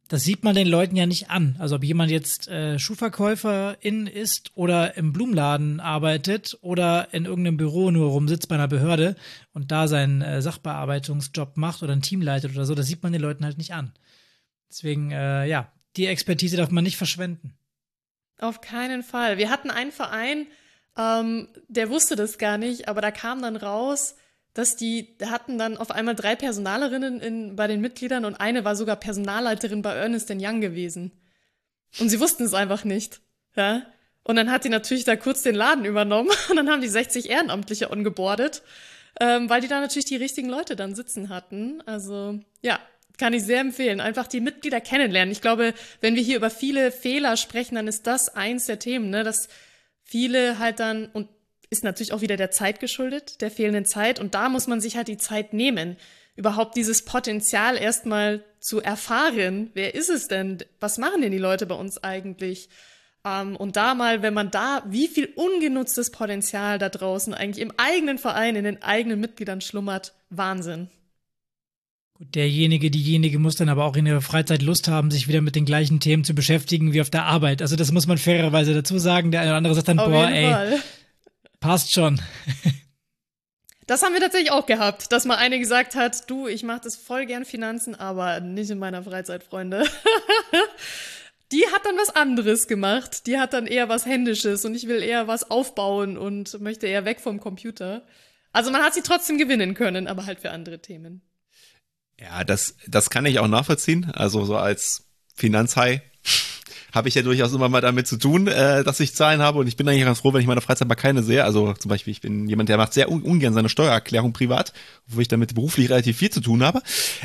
das sieht man den Leuten ja nicht an. Also ob jemand jetzt Schuhverkäuferin ist oder im Blumenladen arbeitet oder in irgendeinem Büro nur rumsitzt bei einer Behörde und da seinen Sachbearbeitungsjob macht oder ein Team leitet oder so, das sieht man den Leuten halt nicht an. Deswegen, die Expertise darf man nicht verschwenden. Auf keinen Fall. Wir hatten einen Verein, der wusste das gar nicht, aber da kam dann raus, dass die hatten dann auf einmal 3 Personalerinnen bei den Mitgliedern und eine war sogar Personalleiterin bei Ernst & Young gewesen. Und sie wussten es einfach nicht. Ja? Und dann hat die natürlich da kurz den Laden übernommen und dann haben die 60 Ehrenamtliche ongeboardet, weil die da natürlich die richtigen Leute dann sitzen hatten. Also ja, kann ich sehr empfehlen. Einfach die Mitglieder kennenlernen. Ich glaube, wenn wir hier über viele Fehler sprechen, dann ist das eins der Themen, ne? Dass viele halt dann, und ist natürlich auch wieder der Zeit geschuldet, der fehlenden Zeit. Und da muss man sich halt die Zeit nehmen, überhaupt dieses Potenzial erstmal zu erfahren. Wer ist es denn? Was machen denn die Leute bei uns eigentlich? Und da mal, wenn man da, wie viel ungenutztes Potenzial da draußen eigentlich im eigenen Verein, in den eigenen Mitgliedern schlummert, Wahnsinn. Gut, diejenige muss dann aber auch in ihrer Freizeit Lust haben, sich wieder mit den gleichen Themen zu beschäftigen wie auf der Arbeit. Also das muss man fairerweise dazu sagen. Der eine oder andere sagt dann, Fall. Passt schon. Das haben wir tatsächlich auch gehabt, dass mal eine gesagt hat, du, ich mache das voll gern Finanzen, aber nicht in meiner Freizeit, Freunde. Die hat dann was anderes gemacht. Die hat dann eher was Händisches und ich will eher was aufbauen und möchte eher weg vom Computer. Also man hat sie trotzdem gewinnen können, aber halt für andere Themen. Ja, das kann ich auch nachvollziehen. Also so als Finanzhai habe ich ja durchaus immer mal damit zu tun, dass ich Zahlen habe und ich bin eigentlich ganz froh, wenn ich in meiner Freizeit mal keine sehe. Also zum Beispiel, ich bin jemand, der macht sehr ungern seine Steuererklärung privat, obwohl ich damit beruflich relativ viel zu tun habe.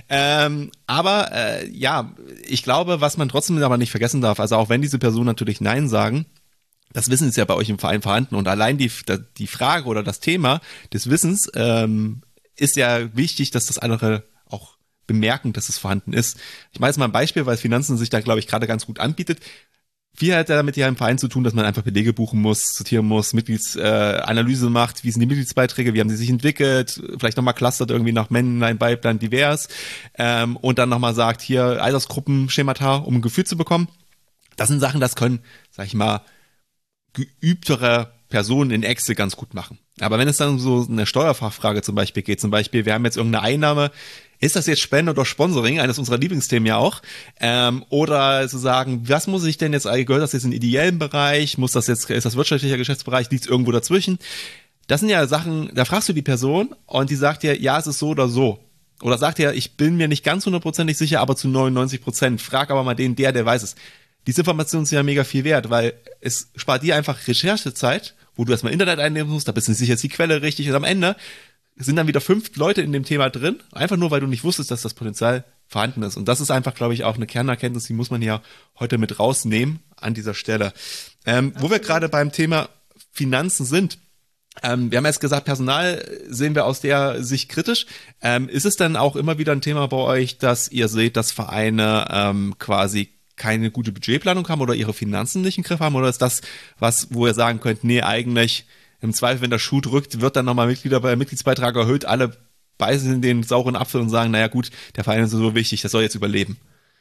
Aber ich glaube, was man trotzdem aber nicht vergessen darf, also auch wenn diese Personen natürlich Nein sagen, das Wissen ist ja bei euch im Verein vorhanden und allein die Frage oder das Thema des Wissens ist ja wichtig, dass das andere auch bemerken, dass es vorhanden ist. Ich mache jetzt mal ein Beispiel, weil Finanzen sich da, glaube ich, gerade ganz gut anbietet. Viel hat damit ja im Verein zu tun, dass man einfach Belege buchen muss, sortieren muss, Mitgliedsanalyse macht, wie sind die Mitgliedsbeiträge, wie haben sie sich entwickelt, vielleicht nochmal clustert irgendwie nach Männlein, Weiblein, divers und dann nochmal sagt, hier Altersgruppenschemata, um ein Gefühl zu bekommen. Das sind Sachen, das können, sag ich mal, geübtere Personen in Excel ganz gut machen. Aber wenn es dann so eine Steuerfachfrage zum Beispiel geht, zum Beispiel, wir haben jetzt irgendeine Einnahme, ist das jetzt Spende oder Sponsoring, eines unserer Lieblingsthemen ja auch, oder zu sagen, was muss ich denn jetzt, gehört das jetzt in den ideellen Bereich, ist das wirtschaftlicher Geschäftsbereich, liegt es irgendwo dazwischen? Das sind ja Sachen, da fragst du die Person und die sagt dir, ja, es ist so oder so. Oder sagt dir, ich bin mir nicht ganz 100% sicher, aber zu 99%. Frag aber mal der weiß es. Diese Informationen sind ja mega viel wert, weil es spart dir einfach Recherchezeit, wo du erstmal Internet einnehmen musst, da bist du nicht sicher, ist die Quelle richtig und am Ende sind dann wieder 5 Leute in dem Thema drin, einfach nur, weil du nicht wusstest, dass das Potenzial vorhanden ist. Und das ist einfach, glaube ich, auch eine Kernerkenntnis, die muss man ja heute mit rausnehmen an dieser Stelle. Wo wir gerade beim Thema Finanzen sind, wir haben jetzt gesagt, Personal sehen wir aus der Sicht kritisch. Ist es dann auch immer wieder ein Thema bei euch, dass ihr seht, dass Vereine quasi keine gute Budgetplanung haben oder ihre Finanzen nicht im Griff haben? Oder ist das was, wo ihr sagen könnt, nee, eigentlich im Zweifel, wenn der Schuh drückt, wird dann nochmal Mitgliedsbeitrag erhöht, alle beißen in den sauren Apfel und sagen, naja gut, der Verein ist so wichtig, der soll jetzt überleben.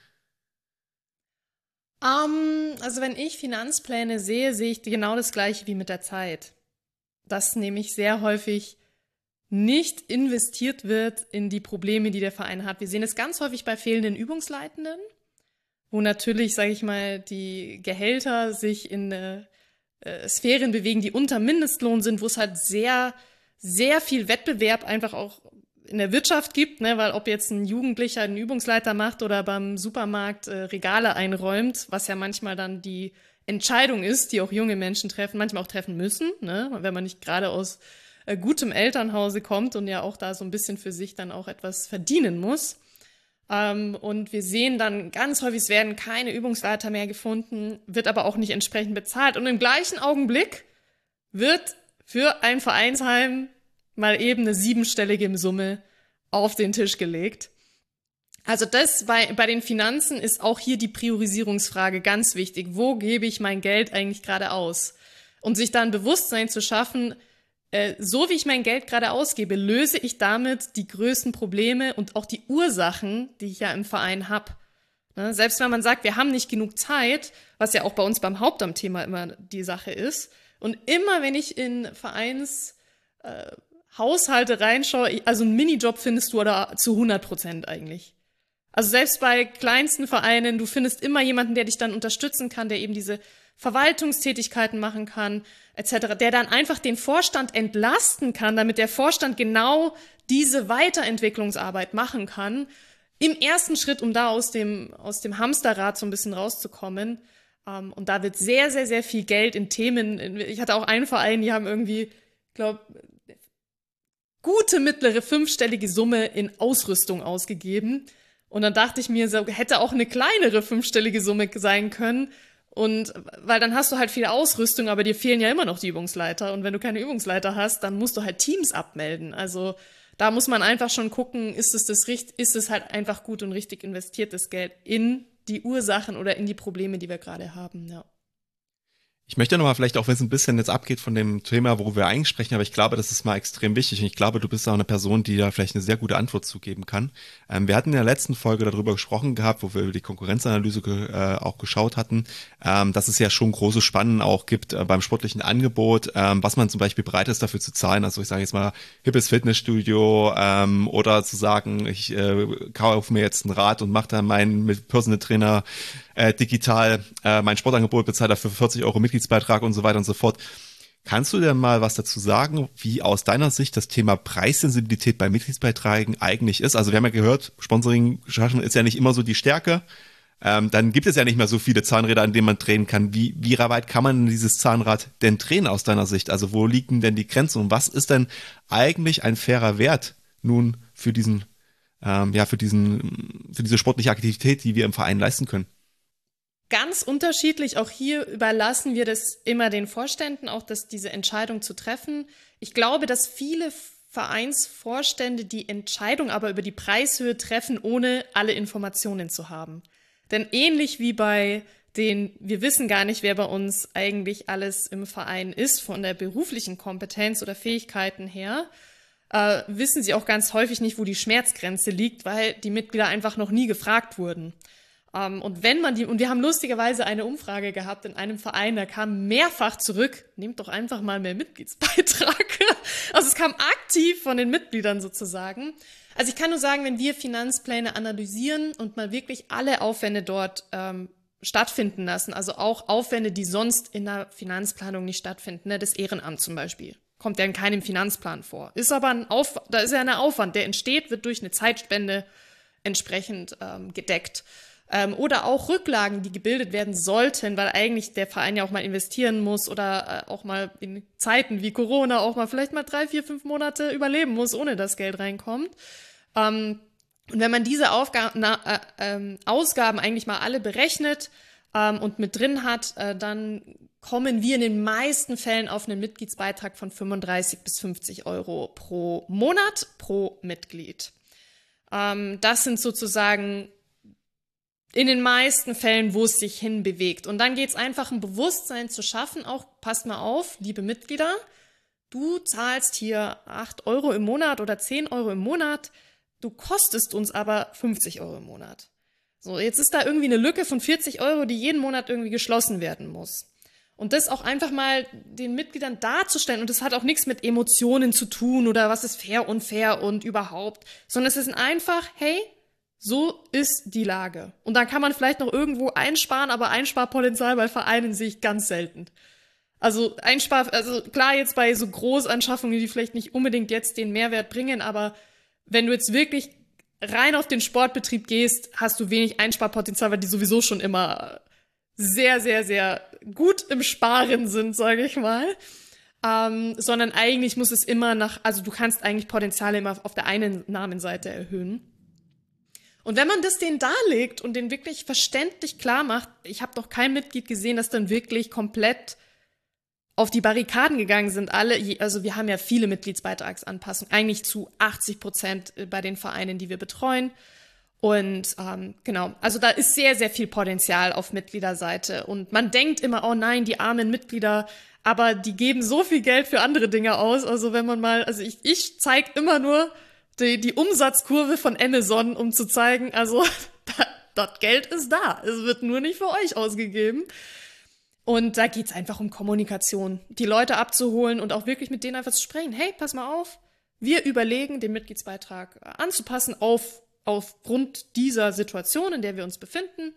Also wenn ich Finanzpläne sehe, sehe ich genau das Gleiche wie mit der Zeit. Dass nämlich sehr häufig nicht investiert wird in die Probleme, die der Verein hat. Wir sehen es ganz häufig bei fehlenden Übungsleitenden, wo natürlich, sage ich mal, die Gehälter sich in Sphären bewegen, die unter Mindestlohn sind, wo es halt sehr, sehr viel Wettbewerb einfach auch in der Wirtschaft gibt, ne? Weil ob jetzt ein Jugendlicher einen Übungsleiter macht oder beim Supermarkt Regale einräumt, was ja manchmal dann die Entscheidung ist, die auch junge Menschen treffen, manchmal auch treffen müssen, ne? Wenn man nicht gerade aus gutem Elternhause kommt und ja auch da so ein bisschen für sich dann auch etwas verdienen muss. Und wir sehen dann ganz häufig, es werden keine Übungsleiter mehr gefunden, wird aber auch nicht entsprechend bezahlt. Und im gleichen Augenblick wird für ein Vereinsheim mal eben eine 7-stellige Summe auf den Tisch gelegt. Also das bei den Finanzen ist auch hier die Priorisierungsfrage ganz wichtig. Wo gebe ich mein Geld eigentlich gerade aus? Und sich dann Bewusstsein zu schaffen, so wie ich mein Geld gerade ausgebe, löse ich damit die größten Probleme und auch die Ursachen, die ich ja im Verein habe. Ne? Selbst wenn man sagt, wir haben nicht genug Zeit, was ja auch bei uns beim Hauptamtthema immer die Sache ist. Und immer, wenn ich in Haushalte reinschaue, also einen Minijob findest du oder zu 100% eigentlich. Also selbst bei kleinsten Vereinen, du findest immer jemanden, der dich dann unterstützen kann, der eben diese Verwaltungstätigkeiten machen kann, etc., der dann einfach den Vorstand entlasten kann, damit der Vorstand genau diese Weiterentwicklungsarbeit machen kann, im ersten Schritt, um da aus dem Hamsterrad so ein bisschen rauszukommen. Und da wird sehr, sehr, sehr viel Geld in Themen, ich hatte auch einen Verein, die haben irgendwie, glaube gute mittlere 5-stellige Summe in Ausrüstung ausgegeben. Und dann dachte ich mir, so hätte auch eine kleinere 5-stellige Summe sein können. Und weil dann hast du halt viel Ausrüstung, aber dir fehlen ja immer noch die Übungsleiter. Und wenn du keine Übungsleiter hast, dann musst du halt Teams abmelden. Also da muss man einfach schon gucken, ist es halt einfach gut und richtig investiertes Geld in die Ursachen oder in die Probleme, die wir gerade haben, ja. Ich möchte nochmal vielleicht auch, wenn es ein bisschen jetzt abgeht von dem Thema, worüber wir eigentlich sprechen, aber ich glaube, das ist mal extrem wichtig und ich glaube, du bist auch eine Person, die da vielleicht eine sehr gute Antwort zugeben kann. Wir hatten in der letzten Folge darüber gesprochen gehabt, wo wir über die Konkurrenzanalyse auch geschaut hatten, dass es ja schon große Spannen auch gibt beim sportlichen Angebot, was man zum Beispiel bereit ist dafür zu zahlen. Also ich sage jetzt mal hippes Fitnessstudio oder zu sagen, ich kaufe mir jetzt ein Rad und mache da meinen mit Personal Trainer digital mein Sportangebot, bezahlt dafür 40 € Mitgliedsbeitrag und so weiter und so fort. Kannst du denn mal was dazu sagen, wie aus deiner Sicht das Thema Preissensibilität bei Mitgliedsbeiträgen eigentlich ist? Also wir haben ja gehört, Sponsoring ist ja nicht immer so die Stärke. Dann gibt es ja nicht mehr so viele Zahnräder, an denen man drehen kann. Wie weit kann man dieses Zahnrad denn drehen aus deiner Sicht? Also wo liegen denn die Grenzen und was ist denn eigentlich ein fairer Wert nun für diese sportliche Aktivität, die wir im Verein leisten können? Ganz unterschiedlich. Auch hier überlassen wir das immer den Vorständen, auch diese Entscheidung zu treffen. Ich glaube, dass viele Vereinsvorstände die Entscheidung aber über die Preishöhe treffen, ohne alle Informationen zu haben. Denn ähnlich wie wir wissen gar nicht, wer bei uns eigentlich alles im Verein ist, von der beruflichen Kompetenz oder Fähigkeiten her, wissen sie auch ganz häufig nicht, wo die Schmerzgrenze liegt, weil die Mitglieder einfach noch nie gefragt wurden. Und wir haben lustigerweise eine Umfrage gehabt in einem Verein, da kam mehrfach zurück, nehmt doch einfach mal mehr Mitgliedsbeitrag. Also es kam aktiv von den Mitgliedern sozusagen. Also ich kann nur sagen, wenn wir Finanzpläne analysieren und mal wirklich alle Aufwände dort stattfinden lassen, also auch Aufwände, die sonst in der Finanzplanung nicht stattfinden, ne, das Ehrenamt zum Beispiel, kommt ja in keinem Finanzplan vor. Ist aber da ist ja ein Aufwand, der entsteht, wird durch eine Zeitspende entsprechend gedeckt. Oder auch Rücklagen, die gebildet werden sollten, weil eigentlich der Verein ja auch mal investieren muss oder auch mal in Zeiten wie Corona auch mal vielleicht mal 3, 4, 5 Monate überleben muss, ohne dass Geld reinkommt. Und wenn man diese Ausgaben eigentlich mal alle berechnet und mit drin hat, dann kommen wir in den meisten Fällen auf einen Mitgliedsbeitrag von 35 bis 50 € pro Monat pro Mitglied. Das sind sozusagen in den meisten Fällen, wo es sich hinbewegt. Und dann geht es einfach, ein Bewusstsein zu schaffen, auch, passt mal auf, liebe Mitglieder, du zahlst hier 8 € im Monat oder 10 € im Monat, du kostest uns aber 50 € im Monat. So, jetzt ist da irgendwie eine Lücke von 40 €, die jeden Monat irgendwie geschlossen werden muss. Und das auch einfach mal den Mitgliedern darzustellen, und das hat auch nichts mit Emotionen zu tun oder was ist fair, unfair und überhaupt, sondern es ist einfach, hey, so ist die Lage. Und dann kann man vielleicht noch irgendwo einsparen, aber Einsparpotenzial bei Vereinen sehe ich ganz selten. Also klar jetzt bei so Großanschaffungen, die vielleicht nicht unbedingt jetzt den Mehrwert bringen, aber wenn du jetzt wirklich rein auf den Sportbetrieb gehst, hast du wenig Einsparpotenzial, weil die sowieso schon immer sehr, sehr, sehr gut im Sparen sind, sage ich mal. Sondern eigentlich muss es immer also du kannst eigentlich Potenziale immer auf der Einnahmenseite erhöhen. Und wenn man das denen darlegt und denen wirklich verständlich klar macht, ich habe noch kein Mitglied gesehen, das dann wirklich komplett auf die Barrikaden gegangen sind. Also wir haben ja viele Mitgliedsbeitragsanpassungen, eigentlich zu 80% bei den Vereinen, die wir betreuen. Und genau, also da ist sehr, sehr viel Potenzial auf Mitgliederseite. Und man denkt immer, oh nein, die armen Mitglieder, aber die geben so viel Geld für andere Dinge aus. Also wenn man mal, also ich zeige immer nur die Umsatzkurve von Amazon, um zu zeigen, also Das Geld ist da. Es wird nur nicht für euch ausgegeben. Und da geht's einfach um Kommunikation, die Leute abzuholen und auch wirklich mit denen einfach zu sprechen. Hey, pass mal auf, wir überlegen, den Mitgliedsbeitrag anzupassen aufgrund dieser Situation, in der wir uns befinden.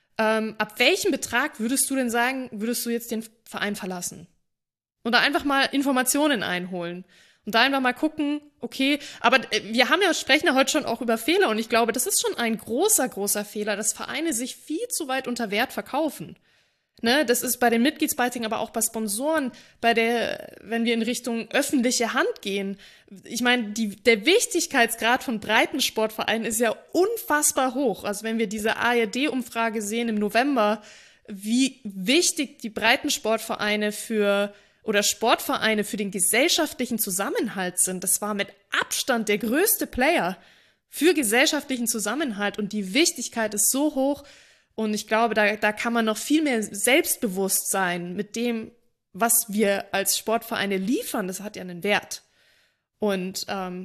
Ab welchem Betrag würdest du denn sagen, würdest du jetzt den Verein verlassen? Und da einfach mal Informationen einholen. Und da einfach mal gucken, okay, aber sprechen ja heute schon auch über Fehler. Und ich glaube, das ist schon ein großer, großer Fehler, dass Vereine sich viel zu weit unter Wert verkaufen. Ne, das ist bei den Mitgliedsbeiträgen, aber auch bei Sponsoren, wenn wir in Richtung öffentliche Hand gehen. Ich meine, der Wichtigkeitsgrad von Breitensportvereinen ist ja unfassbar hoch. Also wenn wir diese ARD-Umfrage sehen im November, wie wichtig die Breitensportvereine oder Sportvereine für den gesellschaftlichen Zusammenhalt sind. Das war mit Abstand der größte Player für gesellschaftlichen Zusammenhalt und die Wichtigkeit ist so hoch. Und ich glaube, da kann man noch viel mehr selbstbewusst sein mit dem, was wir als Sportvereine liefern. Das hat ja einen Wert. Und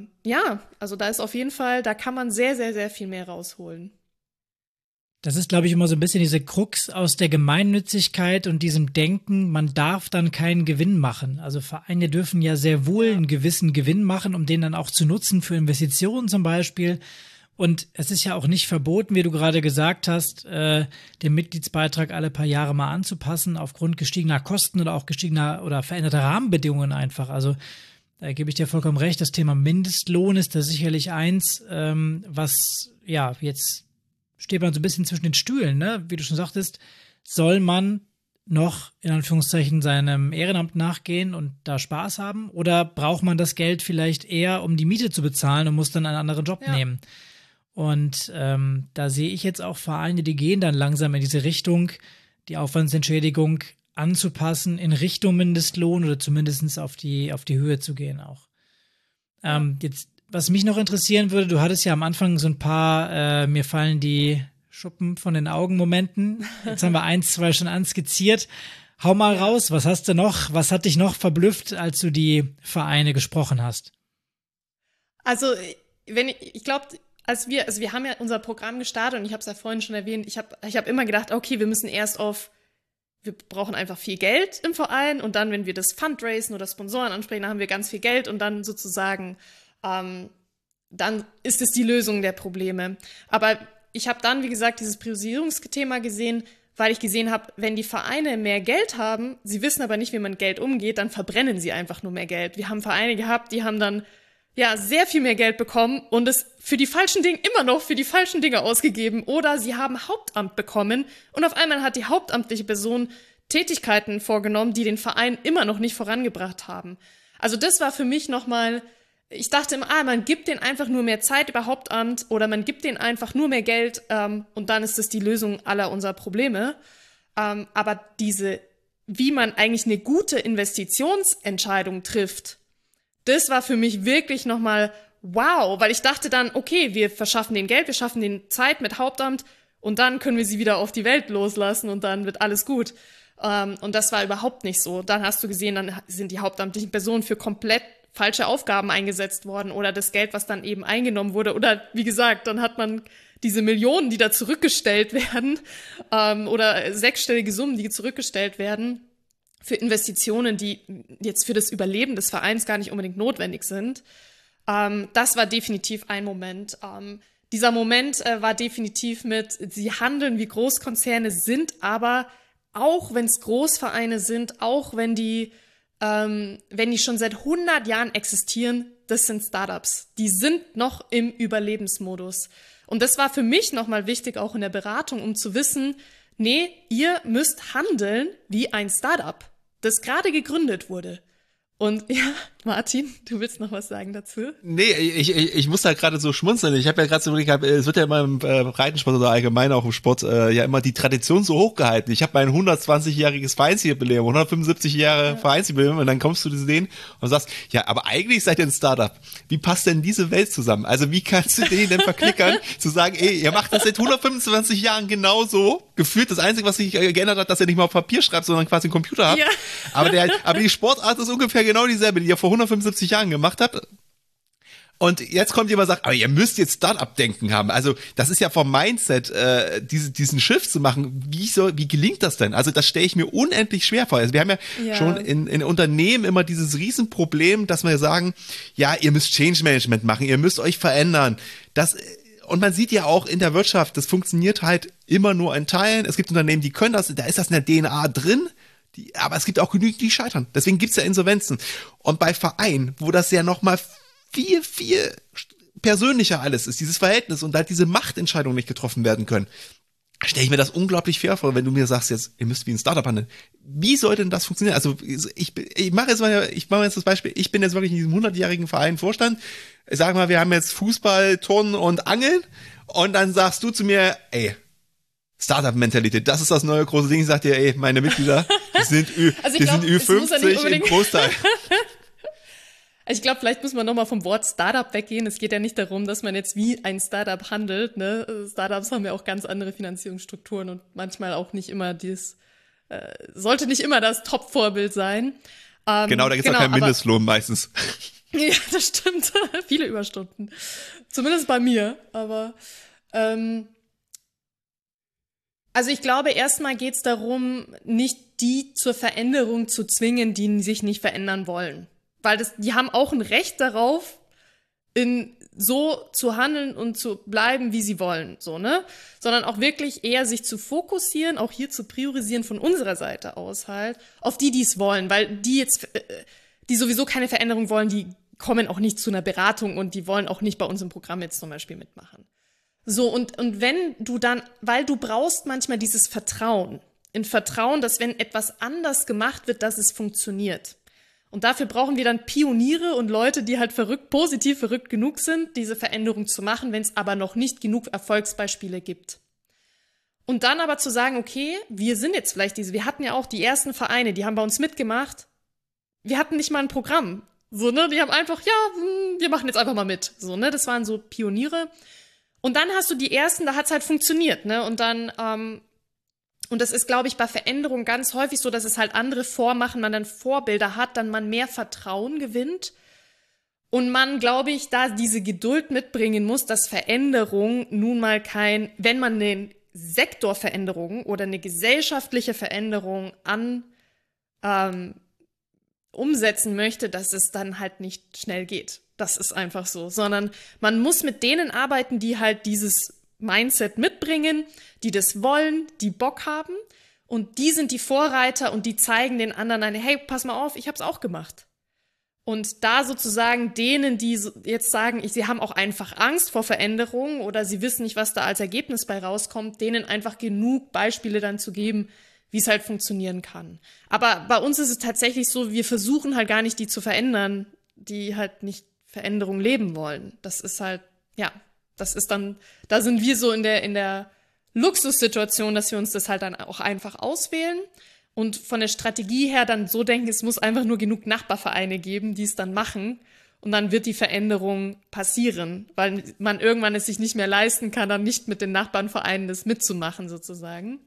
also da ist auf jeden Fall, da kann man sehr, sehr, sehr viel mehr rausholen. Das ist, glaube ich, immer so ein bisschen diese Krux aus der Gemeinnützigkeit und diesem Denken, man darf dann keinen Gewinn machen. Also Vereine dürfen ja sehr wohl einen gewissen Gewinn machen, um den dann auch zu nutzen für Investitionen zum Beispiel. Und es ist ja auch nicht verboten, wie du gerade gesagt hast, den Mitgliedsbeitrag alle paar Jahre mal anzupassen, aufgrund gestiegener Kosten oder auch gestiegener oder veränderter Rahmenbedingungen einfach. Also da gebe ich dir vollkommen recht, das Thema Mindestlohn ist da sicherlich eins, was, ja, jetzt steht man so ein bisschen zwischen den Stühlen, ne? Wie du schon sagtest, soll man noch, in Anführungszeichen, seinem Ehrenamt nachgehen und da Spaß haben? Oder braucht man das Geld vielleicht eher, um die Miete zu bezahlen und muss dann einen anderen Job nehmen? Und da sehe ich jetzt auch Vereine, die gehen dann langsam in diese Richtung, die Aufwandsentschädigung anzupassen in Richtung Mindestlohn oder zumindest auf die Höhe zu gehen auch. Jetzt, was mich noch interessieren würde, du hattest ja am Anfang so ein paar, mir fallen die Schuppen von den Augen Momenten. Jetzt haben wir 1, 2 schon anskizziert. Hau mal raus, was hast du noch? Was hat dich noch verblüfft, als du die Vereine gesprochen hast? Also, ich glaube, wir haben ja unser Programm gestartet und ich habe es ja vorhin schon erwähnt, ich hab immer gedacht, okay, wir müssen wir brauchen einfach viel Geld im Verein und dann, wenn wir das Fundraisen oder Sponsoren ansprechen, dann haben wir ganz viel Geld und dann sozusagen, dann ist es die Lösung der Probleme. Aber ich habe dann, wie gesagt, dieses Priorisierungsthema gesehen, weil ich gesehen habe, wenn die Vereine mehr Geld haben, sie wissen aber nicht, wie man Geld umgeht, dann verbrennen sie einfach nur mehr Geld. Wir haben Vereine gehabt, die haben dann sehr viel mehr Geld bekommen und es für die falschen Dinge ausgegeben. Oder sie haben Hauptamt bekommen und auf einmal hat die hauptamtliche Person Tätigkeiten vorgenommen, die den Verein immer noch nicht vorangebracht haben. Also das war für mich nochmal, ich dachte immer, man gibt denen einfach nur mehr Zeit über Hauptamt oder man gibt denen einfach nur mehr Geld und dann ist das die Lösung aller unserer Probleme. Aber wie man eigentlich eine gute Investitionsentscheidung trifft, das war für mich wirklich nochmal wow, weil ich dachte dann, okay, wir verschaffen denen Geld, wir schaffen denen Zeit mit Hauptamt und dann können wir sie wieder auf die Welt loslassen und dann wird alles gut. Und das war überhaupt nicht so. Dann hast du gesehen, dann sind die hauptamtlichen Personen für komplett falsche Aufgaben eingesetzt worden oder das Geld, was dann eben eingenommen wurde. Oder wie gesagt, dann hat man diese Millionen, die da zurückgestellt werden oder sechsstellige Summen, die zurückgestellt werden, für Investitionen, die jetzt für das Überleben des Vereins gar nicht unbedingt notwendig sind. Das war definitiv ein Moment. Dieser Moment war definitiv sie handeln wie Großkonzerne, sind aber, auch wenn es Großvereine sind, auch wenn die schon seit 100 Jahren existieren, das sind Startups. Die sind noch im Überlebensmodus. Und das war für mich nochmal wichtig, auch in der Beratung, um zu wissen, nee, ihr müsst handeln wie ein Startup, das gerade gegründet wurde. Und ja, Martin, du willst noch was sagen dazu? Nee, ich muss da gerade so schmunzeln. Ich habe ja gerade so überlegt, es wird ja immer im Breitensport oder allgemein auch im Sport ja immer die Tradition so hochgehalten. Ich habe mein 120-jähriges Vereinsjubiläum, 175 Jahre Vereinsjubiläum und dann kommst du zu denen und sagst, ja, aber eigentlich seid ihr ein Startup. Wie passt denn diese Welt zusammen? Also wie kannst du denen denn verklickern, zu sagen, ihr macht das seit 125 Jahren genauso, gefühlt das Einzige, was sich geändert hat, dass ihr nicht mal auf Papier schreibt, sondern quasi einen Computer habt. Ja. Aber die Sportart ist ungefähr genau dieselbe, die ihr vor 175 Jahren gemacht habt. Und jetzt kommt jemand und sagt, aber ihr müsst jetzt Start-up-Denken haben. Also das ist ja vom Mindset, diesen Shift zu machen. Wie gelingt das denn? Also das stelle ich mir unendlich schwer vor. Also wir haben ja schon in Unternehmen immer dieses Riesenproblem, dass wir sagen, ja, ihr müsst Change Management machen, ihr müsst euch verändern. Und man sieht ja auch in der Wirtschaft, das funktioniert halt immer nur in Teilen. Es gibt Unternehmen, die können das, da ist das in der DNA drin. Aber es gibt auch genügend, die scheitern. Deswegen gibt's ja Insolvenzen. Und bei Vereinen, wo das ja nochmal viel, viel persönlicher alles ist, dieses Verhältnis und halt diese Machtentscheidungen nicht getroffen werden können, stelle ich mir das unglaublich fair vor, wenn du mir sagst jetzt, ihr müsst wie ein Startup handeln. Wie soll denn das funktionieren? Also ich mache jetzt das Beispiel, ich bin jetzt wirklich in diesem 100-jährigen Verein Vorstand. Ich sag mal, wir haben jetzt Fußball, Turnen und Angeln und dann sagst du zu mir, ey, Startup-Mentalität, das ist das neue große Ding. Ich sag dir, ey, meine Mitglieder, die sind Ü50 im Großteil. Ich glaube, vielleicht muss man nochmal vom Wort Startup weggehen. Es geht ja nicht darum, dass man jetzt wie ein Startup handelt. Ne? Startups haben ja auch ganz andere Finanzierungsstrukturen und manchmal auch nicht immer sollte nicht immer das Top-Vorbild sein. Genau, da gibt's auch keinen Mindestlohn meistens. Ja, das stimmt. Viele Überstunden. Zumindest bei mir. Aber also ich glaube, erstmal geht's darum, nicht die zur Veränderung zu zwingen, die sich nicht verändern wollen. Weil die haben auch ein Recht darauf, so zu handeln und zu bleiben, wie sie wollen, so, ne? Sondern auch wirklich eher sich zu fokussieren, auch hier zu priorisieren von unserer Seite aus halt, auf die es wollen, weil die sowieso keine Veränderung wollen, die kommen auch nicht zu einer Beratung und die wollen auch nicht bei uns im Programm jetzt zum Beispiel mitmachen. So, und wenn du dann, weil du brauchst manchmal dieses Vertrauen, dass wenn etwas anders gemacht wird, dass es funktioniert. Und dafür brauchen wir dann Pioniere und Leute, die halt positiv verrückt genug sind, diese Veränderung zu machen, wenn es aber noch nicht genug Erfolgsbeispiele gibt. Und dann aber zu sagen, okay, wir sind jetzt vielleicht wir hatten ja auch die ersten Vereine, die haben bei uns mitgemacht. Wir hatten nicht mal ein Programm. So, ne, die haben einfach, wir machen jetzt einfach mal mit. So, ne, das waren so Pioniere. Und dann hast du die ersten, da hat's halt funktioniert, ne, und dann, und das ist, glaube ich, bei Veränderungen ganz häufig so, dass es halt andere vormachen, man dann Vorbilder hat, dann man mehr Vertrauen gewinnt und man, glaube ich, da diese Geduld mitbringen muss, dass Veränderung nun mal wenn man eine Sektorveränderung oder eine gesellschaftliche Veränderung umsetzen möchte, dass es dann halt nicht schnell geht. Das ist einfach so, sondern man muss mit denen arbeiten, die halt dieses Mindset mitbringen, die das wollen, die Bock haben und die sind die Vorreiter und die zeigen den anderen hey, pass mal auf, ich hab's auch gemacht. Und da sozusagen denen, die jetzt sagen, sie haben auch einfach Angst vor Veränderungen oder sie wissen nicht, was da als Ergebnis bei rauskommt, denen einfach genug Beispiele dann zu geben, wie es halt funktionieren kann. Aber bei uns ist es tatsächlich so, wir versuchen halt gar nicht, die zu verändern, die halt nicht Veränderung leben wollen. Das ist halt, das ist dann, da sind wir so in der Luxussituation, dass wir uns das halt dann auch einfach auswählen und von der Strategie her dann so denken, es muss einfach nur genug Nachbarvereine geben, die es dann machen und dann wird die Veränderung passieren, weil man irgendwann es sich nicht mehr leisten kann, dann nicht mit den Nachbarvereinen das mitzumachen sozusagen.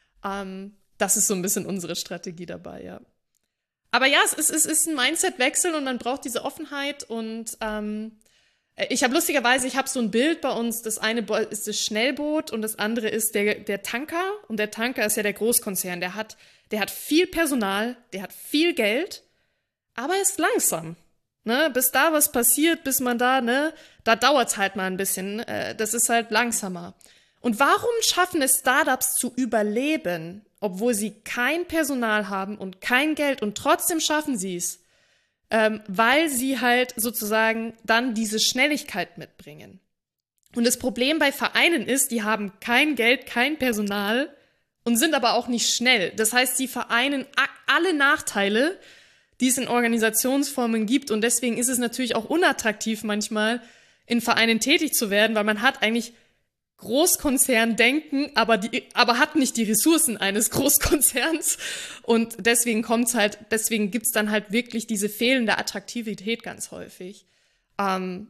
Das ist so ein bisschen unsere Strategie dabei, ja. Aber ja, es ist ein Mindset-Wechsel und man braucht diese Offenheit und ich habe so ein Bild bei uns, das eine ist das Schnellboot und das andere ist der Tanker und der Tanker ist ja der Großkonzern, der hat viel Personal, der hat viel Geld, aber er ist langsam, ne, bis da was passiert, bis man da dauert's halt mal ein bisschen, das ist halt langsamer. Und warum schaffen es Startups zu überleben, obwohl sie kein Personal haben und kein Geld und trotzdem schaffen sie es? Weil sie halt sozusagen dann diese Schnelligkeit mitbringen. Und das Problem bei Vereinen ist, die haben kein Geld, kein Personal und sind aber auch nicht schnell. Das heißt, sie vereinen alle Nachteile, die es in Organisationsformen gibt. Und deswegen ist es natürlich auch unattraktiv manchmal, in Vereinen tätig zu werden, weil man hat eigentlich Großkonzern-Denken, aber hat nicht die Ressourcen eines Großkonzerns. Und deswegen gibt's dann halt wirklich diese fehlende Attraktivität ganz häufig. Und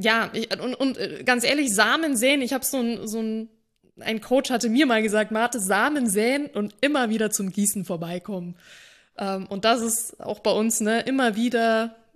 ganz ehrlich, Samen säen, ich habe ein Coach hatte mir mal gesagt, Marte, Samen säen und immer wieder zum Gießen vorbeikommen. Und das ist auch bei uns, ne, immer wieder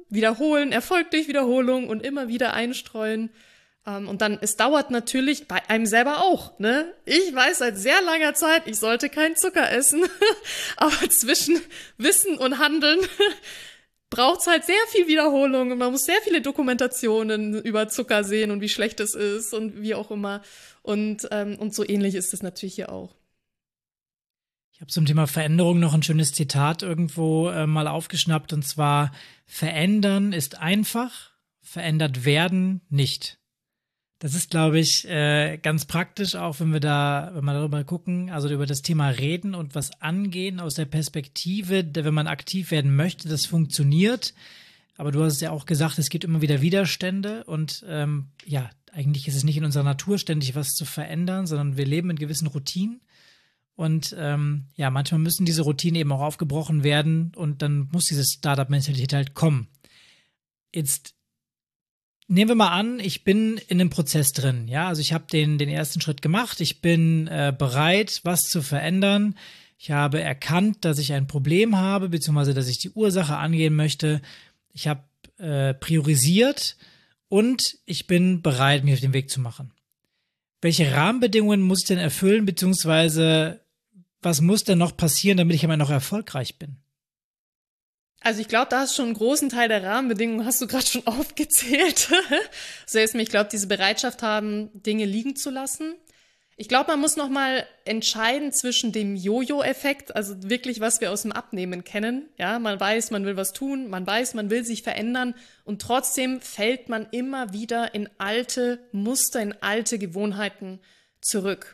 wiederholen, Erfolg durch Wiederholung und immer wieder einstreuen. Und dann, es dauert natürlich bei einem selber auch, ne? Ich weiß seit sehr langer Zeit, ich sollte keinen Zucker essen, aber zwischen Wissen und Handeln braucht's halt sehr viel Wiederholung und man muss sehr viele Dokumentationen über Zucker sehen und wie schlecht es ist und wie auch immer. Und so ähnlich ist es natürlich hier auch. Ich habe zum Thema Veränderung noch ein schönes Zitat irgendwo mal aufgeschnappt, und zwar: Verändern ist einfach, verändert werden nicht. Das ist, glaube ich, ganz praktisch, auch wenn wir darüber gucken, also über das Thema reden und was angehen aus der Perspektive, wenn man aktiv werden möchte, das funktioniert. Aber du hast es ja auch gesagt, es gibt immer wieder Widerstände und ja, eigentlich ist es nicht in unserer Natur, ständig was zu verändern, sondern wir leben in gewissen Routinen. Und ja, manchmal müssen diese Routinen eben auch aufgebrochen werden und dann muss diese Startup-Mentalität halt kommen. Jetzt nehmen wir mal an, ich bin in einem Prozess drin. Ja, also ich habe den ersten Schritt gemacht. Ich bin bereit, was zu verändern. Ich habe erkannt, dass ich ein Problem habe, beziehungsweise dass ich die Ursache angehen möchte. Ich habe priorisiert und ich bin bereit, mich auf den Weg zu machen. Welche Rahmenbedingungen muss ich denn erfüllen, beziehungsweise was muss denn noch passieren, damit ich immer noch erfolgreich bin? Also ich glaube, da hast du schon einen großen Teil der Rahmenbedingungen, hast du gerade schon aufgezählt. Selbst ich glaube, diese Bereitschaft haben, Dinge liegen zu lassen. Ich glaube, man muss noch mal entscheiden zwischen dem Jojo-Effekt, also wirklich, was wir aus dem Abnehmen kennen. Ja, man weiß, man will was tun, man weiß, man will sich verändern und trotzdem fällt man immer wieder in alte Muster, in alte Gewohnheiten zurück.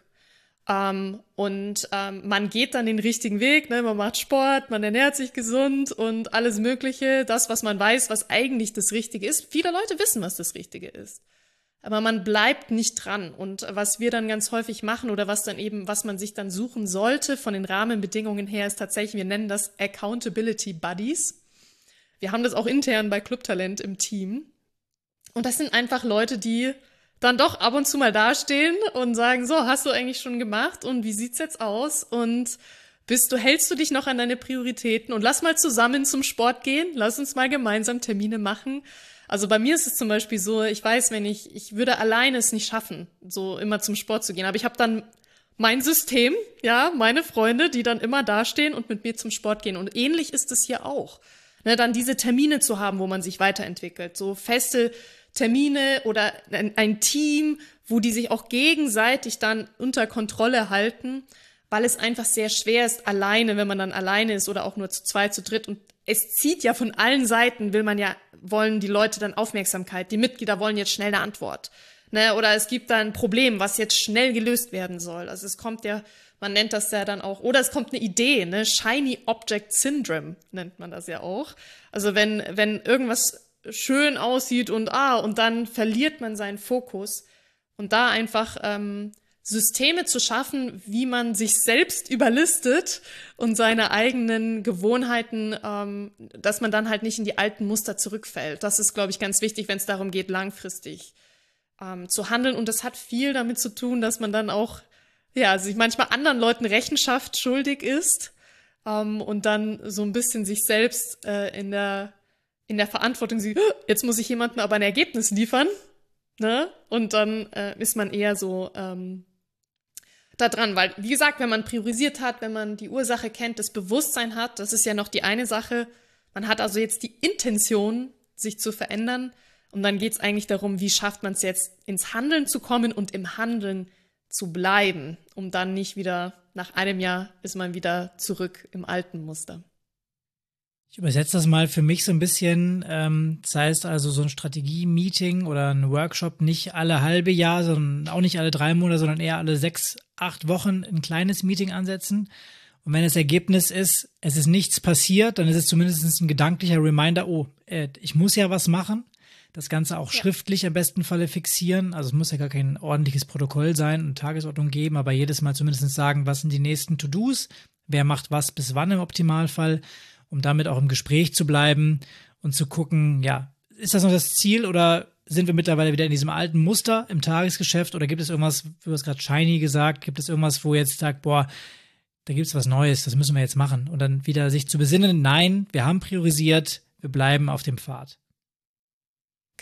Man geht dann den richtigen Weg, ne? Man macht Sport, man ernährt sich gesund und alles Mögliche, das, was man weiß, was eigentlich das Richtige ist. Viele Leute wissen, was das Richtige ist. Aber man bleibt nicht dran. Und was wir dann ganz häufig machen oder was man sich dann suchen sollte von den Rahmenbedingungen her, ist tatsächlich, wir nennen das Accountability Buddies. Wir haben das auch intern bei Club Talent im Team. Und das sind einfach Leute, die dann doch ab und zu mal dastehen und sagen, so, hast du eigentlich schon gemacht und wie sieht's jetzt aus? Und hältst du dich noch an deine Prioritäten und lass mal zusammen zum Sport gehen, lass uns mal gemeinsam Termine machen. Also bei mir ist es zum Beispiel so, ich weiß, ich würde alleine es nicht schaffen, so immer zum Sport zu gehen, aber ich habe dann mein System, ja, meine Freunde, die dann immer dastehen und mit mir zum Sport gehen und ähnlich ist es hier auch. Ne, dann diese Termine zu haben, wo man sich weiterentwickelt, so feste Termine oder ein Team, wo die sich auch gegenseitig dann unter Kontrolle halten, weil es einfach sehr schwer ist, alleine, wenn man dann alleine ist oder auch nur zu zweit, zu dritt. Und es zieht ja von allen Seiten, wollen die Leute dann Aufmerksamkeit. Die Mitglieder wollen jetzt schnell eine Antwort. Ne? Oder es gibt da ein Problem, was jetzt schnell gelöst werden soll. Also es kommt ja, man nennt das ja dann auch, oder es kommt eine Idee, ne? Shiny Object Syndrome nennt man das ja auch. Also wenn irgendwas schön aussieht und dann verliert man seinen Fokus. Und da einfach Systeme zu schaffen, wie man sich selbst überlistet und seine eigenen Gewohnheiten, dass man dann halt nicht in die alten Muster zurückfällt. Das ist, glaube ich, ganz wichtig, wenn es darum geht, langfristig zu handeln. Und das hat viel damit zu tun, dass man dann auch sich manchmal anderen Leuten Rechenschaft schuldig ist und dann so ein bisschen sich selbst in der Verantwortung sieht, jetzt muss ich jemandem aber ein Ergebnis liefern, ne? Und dann ist man eher so da dran, weil, wie gesagt, wenn man priorisiert hat, wenn man die Ursache kennt, das Bewusstsein hat, das ist ja noch die eine Sache, man hat also jetzt die Intention, sich zu verändern und dann geht es eigentlich darum, wie schafft man es jetzt, ins Handeln zu kommen und im Handeln zu bleiben, um dann nicht wieder, nach einem Jahr ist man wieder zurück im alten Muster. Ich übersetze das mal für mich so ein bisschen, das heißt also so ein Strategie-Meeting oder ein Workshop nicht alle halbe Jahr, sondern auch nicht alle 3 Monate, sondern eher alle 6, 8 Wochen ein kleines Meeting ansetzen. Und wenn das Ergebnis ist, es ist nichts passiert, dann ist es zumindest ein gedanklicher Reminder, ich muss ja was machen. Das Ganze auch schriftlich im besten Falle fixieren. Also es muss ja gar kein ordentliches Protokoll sein und Tagesordnung geben, aber jedes Mal zumindest sagen, was sind die nächsten To-Dos, wer macht was bis wann im Optimalfall, um damit auch im Gespräch zu bleiben und zu gucken, ja, ist das noch das Ziel oder sind wir mittlerweile wieder in diesem alten Muster im Tagesgeschäft oder gibt es irgendwas, du hast gerade shiny gesagt, gibt es irgendwas, wo jetzt sagt, da gibt es was Neues, das müssen wir jetzt machen und dann wieder sich zu besinnen, nein, wir haben priorisiert, wir bleiben auf dem Pfad.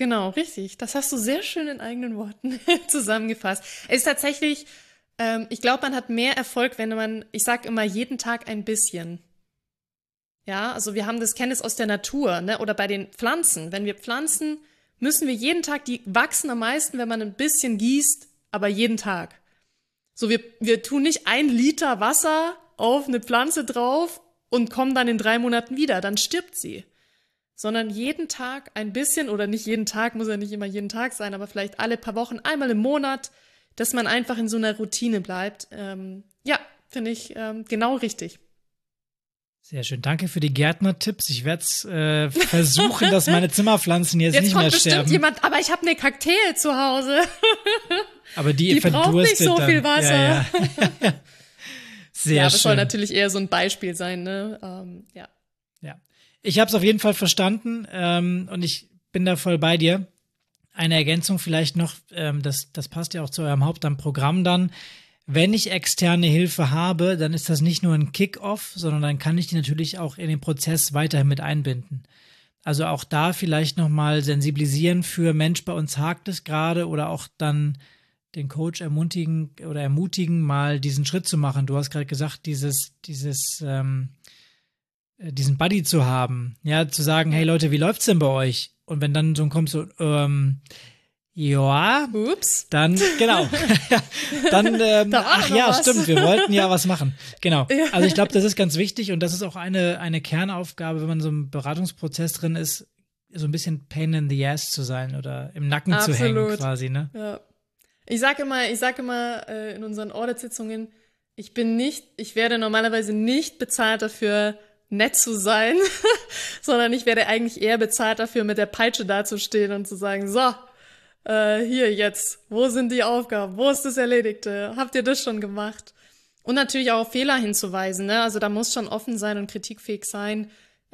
Genau, richtig. Das hast du sehr schön in eigenen Worten zusammengefasst. Es ist tatsächlich, ich glaube, man hat mehr Erfolg, wenn man, ich sage immer, jeden Tag ein bisschen. Ja, also wir haben das, kennen es aus der Natur, ne? Oder bei den Pflanzen. Wenn wir pflanzen, müssen wir jeden Tag, die wachsen am meisten, wenn man ein bisschen gießt, aber jeden Tag. So, wir tun nicht 1 Liter Wasser auf eine Pflanze drauf und kommen dann in 3 Monaten wieder, dann stirbt sie. Sondern jeden Tag ein bisschen, oder nicht jeden Tag, muss ja nicht immer jeden Tag sein, aber vielleicht alle paar Wochen, einmal im Monat, dass man einfach in so einer Routine bleibt. Ja, finde ich genau richtig. Sehr schön. Danke für die Gärtner-Tipps. Ich werde versuchen, dass meine Zimmerpflanzen jetzt nicht mehr sterben. Jetzt kommt bestimmt jemand, aber ich habe eine Kakteen zu Hause. Aber die braucht nicht so dann viel Wasser. Ja. Sehr ja, aber schön. Es soll natürlich eher so ein Beispiel sein, ne? Ja. Ich habe es auf jeden Fall verstanden und ich bin da voll bei dir. Eine Ergänzung vielleicht noch, das passt ja auch zu eurem Hauptamtprogramm dann. Wenn ich externe Hilfe habe, dann ist das nicht nur ein Kick-off, sondern dann kann ich die natürlich auch in den Prozess weiterhin mit einbinden. Also auch da vielleicht nochmal sensibilisieren für Mensch, bei uns hakt es gerade, oder auch dann den Coach ermutigen, mal diesen Schritt zu machen. Du hast gerade gesagt, diesen Buddy zu haben, ja, zu sagen, hey Leute, wie läuft's denn bei euch? Und wenn dann so kommt so, ja, ups, dann, genau, dann, ach ja, was. Stimmt, wir wollten ja was machen, genau. Ja. Also ich glaube, das ist ganz wichtig und das ist auch eine Kernaufgabe, wenn man so im Beratungsprozess drin ist, so ein bisschen Pain in the Ass zu sein oder im Nacken zu hängen quasi, ne? Ja. Ich sag immer in unseren Audit-Sitzungen, ich werde normalerweise nicht bezahlt dafür, nett zu sein, sondern ich werde eigentlich eher bezahlt dafür, mit der Peitsche dazustehen und zu sagen, so, hier jetzt, wo sind die Aufgaben, wo ist das Erledigte, habt ihr das schon gemacht? Und natürlich auch auf Fehler hinzuweisen, ne? Also da muss schon offen sein und kritikfähig sein.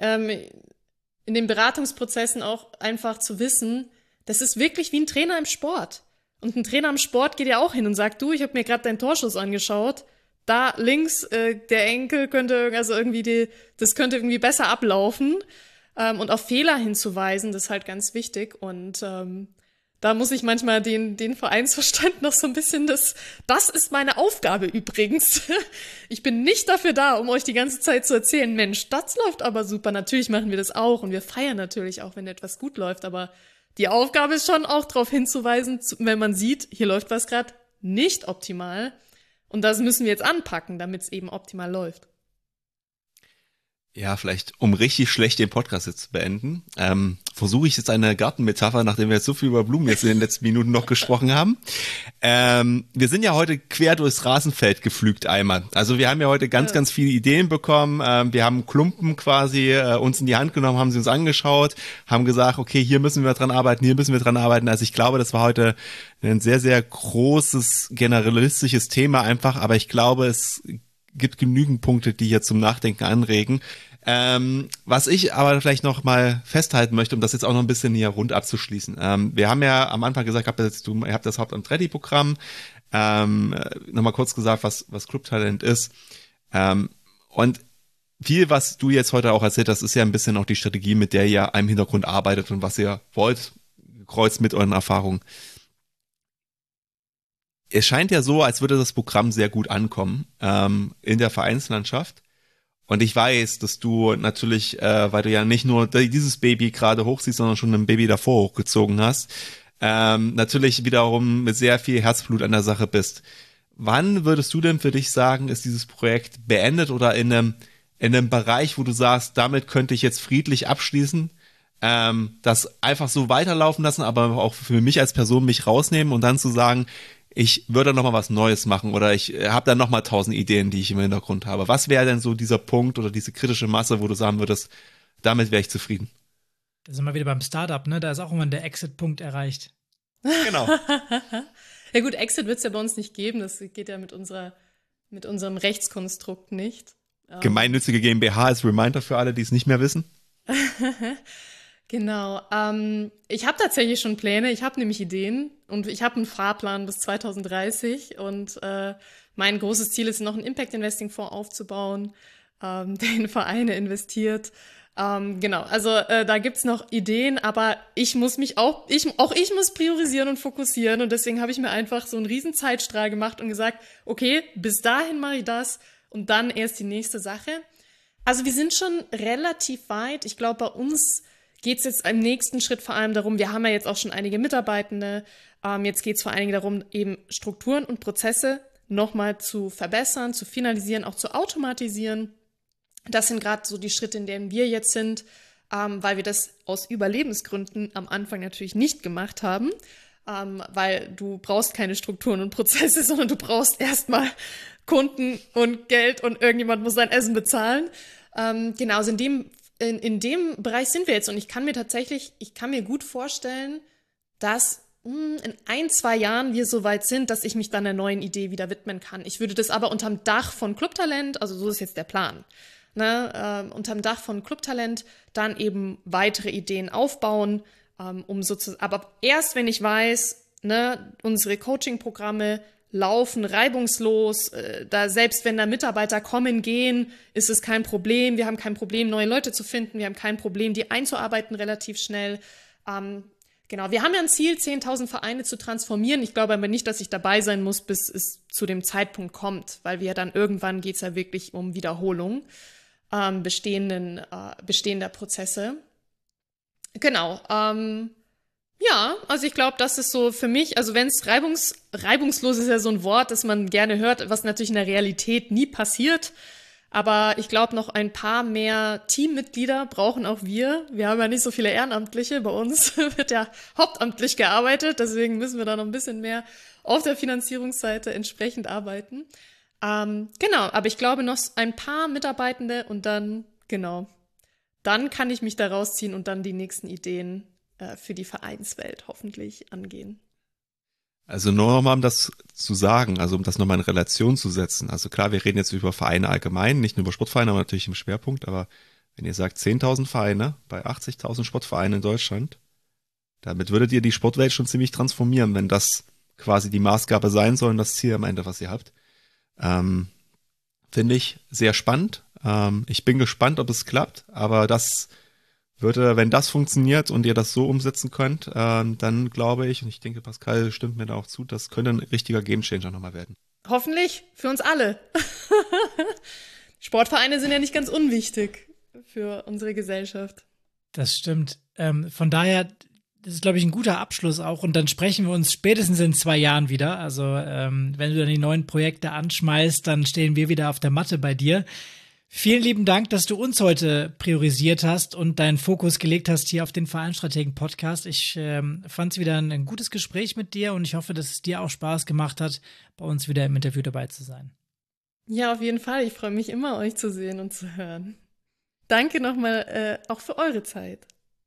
In den Beratungsprozessen auch einfach zu wissen, das ist wirklich wie ein Trainer im Sport. Und ein Trainer im Sport geht ja auch hin und sagt, du, ich habe mir gerade deinen Torschuss angeschaut, da links, der Enkel könnte, also irgendwie das könnte irgendwie besser ablaufen. Und auf Fehler hinzuweisen, das ist halt ganz wichtig. Und da muss ich manchmal den Vereinsverstand noch so ein bisschen, das ist meine Aufgabe übrigens. Ich bin nicht dafür da, um euch die ganze Zeit zu erzählen, Mensch, das läuft aber super. Natürlich machen wir das auch und wir feiern natürlich auch, wenn etwas gut läuft. Aber die Aufgabe ist schon auch darauf hinzuweisen, wenn man sieht, hier läuft was gerade nicht optimal. Und das müssen wir jetzt anpacken, damit es eben optimal läuft. Ja, vielleicht, um richtig schlecht den Podcast jetzt zu beenden, versuche ich jetzt eine Gartenmetapher, nachdem wir jetzt so viel über Blumen jetzt in den letzten Minuten noch gesprochen haben. Wir sind ja heute quer durchs Rasenfeld geflügt einmal. Also wir haben ja heute ganz viele Ideen bekommen. Wir haben Klumpen quasi uns in die Hand genommen, haben sie uns angeschaut, haben gesagt, okay, hier müssen wir dran arbeiten, hier müssen wir dran arbeiten. Also ich glaube, das war heute ein sehr, sehr großes, generalistisches Thema einfach, aber ich glaube, es gibt genügend Punkte, die hier zum Nachdenken anregen. Was ich aber vielleicht noch mal festhalten möchte, um das jetzt auch noch ein bisschen hier rund abzuschließen. Wir haben ja am Anfang gesagt, ihr habt das Hauptamt-Ready-Programm. Nochmal kurz gesagt, was Clubtalent ist. Und viel, was du jetzt heute auch erzählt hast, ist ja ein bisschen auch die Strategie, mit der ihr im Hintergrund arbeitet und was ihr wollt, kreuzt mit euren Erfahrungen. Es scheint ja so, als würde das Programm sehr gut ankommen in der Vereinslandschaft. Und ich weiß, dass du natürlich, weil du ja nicht nur dieses Baby gerade hochziehst, sondern schon ein Baby davor hochgezogen hast, natürlich wiederum mit sehr viel Herzblut an der Sache bist. Wann würdest du denn für dich sagen, ist dieses Projekt beendet oder in einem Bereich, wo du sagst, damit könnte ich jetzt friedlich abschließen, das einfach so weiterlaufen lassen, aber auch für mich als Person mich rausnehmen und dann zu sagen, ich würde noch mal was Neues machen oder ich habe dann noch mal 1000 Ideen, die ich im Hintergrund habe. Was wäre denn so dieser Punkt oder diese kritische Masse, wo du sagen würdest, damit wäre ich zufrieden? Da sind wir wieder beim Startup, ne? Da ist auch immer der Exit-Punkt erreicht. Genau. Ja gut, Exit wird es ja bei uns nicht geben. Das geht ja mit unserem Rechtskonstrukt nicht. Gemeinnützige GmbH als Reminder für alle, die es nicht mehr wissen. Genau. Ich habe tatsächlich schon Pläne, ich habe nämlich Ideen und ich habe einen Fahrplan bis 2030 und mein großes Ziel ist noch einen Impact Investing Fonds aufzubauen, der in Vereine investiert. Genau, also da gibt's noch Ideen, aber ich muss priorisieren und fokussieren und deswegen habe ich mir einfach so einen riesen Zeitstrahl gemacht und gesagt, okay, bis dahin mache ich das und dann erst die nächste Sache. Also wir sind schon relativ weit. Ich glaube, bei uns geht's jetzt im nächsten Schritt vor allem darum, wir haben ja jetzt auch schon einige Mitarbeitende, jetzt geht's vor allen Dingen darum, eben Strukturen und Prozesse nochmal zu verbessern, zu finalisieren, auch zu automatisieren. Das sind gerade so die Schritte, in denen wir jetzt sind, weil wir das aus Überlebensgründen am Anfang natürlich nicht gemacht haben, weil du brauchst keine Strukturen und Prozesse, sondern du brauchst erstmal Kunden und Geld und irgendjemand muss dein Essen bezahlen. Genau, also in dem Bereich sind wir jetzt und ich kann mir gut vorstellen, dass in 1-2 Jahren wir so weit sind, dass ich mich dann einer neuen Idee wieder widmen kann. Ich würde das aber unterm Dach von Clubtalent, also so ist jetzt der Plan, unterm Dach von Clubtalent dann eben weitere Ideen aufbauen, aber erst wenn ich weiß, unsere Coaching-Programme laufen reibungslos, selbst wenn da Mitarbeiter kommen, gehen, ist es kein Problem. Wir haben kein Problem, neue Leute zu finden. Wir haben kein Problem, die einzuarbeiten relativ schnell. Genau, wir haben ja ein Ziel, 10.000 Vereine zu transformieren. Ich glaube aber nicht, dass ich dabei sein muss, bis es zu dem Zeitpunkt kommt, weil wir dann irgendwann geht's ja wirklich um Wiederholung bestehender Prozesse. Genau, ja, also ich glaube, das ist so für mich, also wenn es reibungslos ist ja so ein Wort, das man gerne hört, was natürlich in der Realität nie passiert. Aber ich glaube, noch ein paar mehr Teammitglieder brauchen auch wir. Wir haben ja nicht so viele Ehrenamtliche. Bei uns wird ja hauptamtlich gearbeitet. Deswegen müssen wir da noch ein bisschen mehr auf der Finanzierungsseite entsprechend arbeiten. Genau, aber ich glaube noch ein paar Mitarbeitende und dann kann ich mich da rausziehen und dann die nächsten Ideen für die Vereinswelt hoffentlich angehen. Also nur nochmal, um das zu sagen, also um das nochmal in Relation zu setzen. Also klar, wir reden jetzt über Vereine allgemein, nicht nur über Sportvereine, aber natürlich im Schwerpunkt. Aber wenn ihr sagt 10.000 Vereine bei 80.000 Sportvereinen in Deutschland, damit würdet ihr die Sportwelt schon ziemlich transformieren, wenn das quasi die Maßgabe sein soll und das Ziel am Ende, was ihr habt. Finde ich sehr spannend. Ich bin gespannt, ob es klappt, aber das würde, wenn das funktioniert und ihr das so umsetzen könnt, dann glaube ich, und ich denke, Pascal stimmt mir da auch zu, das könnte ein richtiger Gamechanger nochmal werden. Hoffentlich, für uns alle. Sportvereine sind ja nicht ganz unwichtig für unsere Gesellschaft. Das stimmt. Von daher, das ist, glaube ich, ein guter Abschluss auch. Und dann sprechen wir uns spätestens in 2 Jahren wieder. Also wenn du dann die neuen Projekte anschmeißt, dann stehen wir wieder auf der Matte bei dir. Vielen lieben Dank, dass du uns heute priorisiert hast und deinen Fokus gelegt hast hier auf den Vereinsstrategen-Podcast. Ich fand es wieder ein gutes Gespräch mit dir und ich hoffe, dass es dir auch Spaß gemacht hat, bei uns wieder im Interview dabei zu sein. Ja, auf jeden Fall. Ich freue mich immer, euch zu sehen und zu hören. Danke nochmal auch für eure Zeit.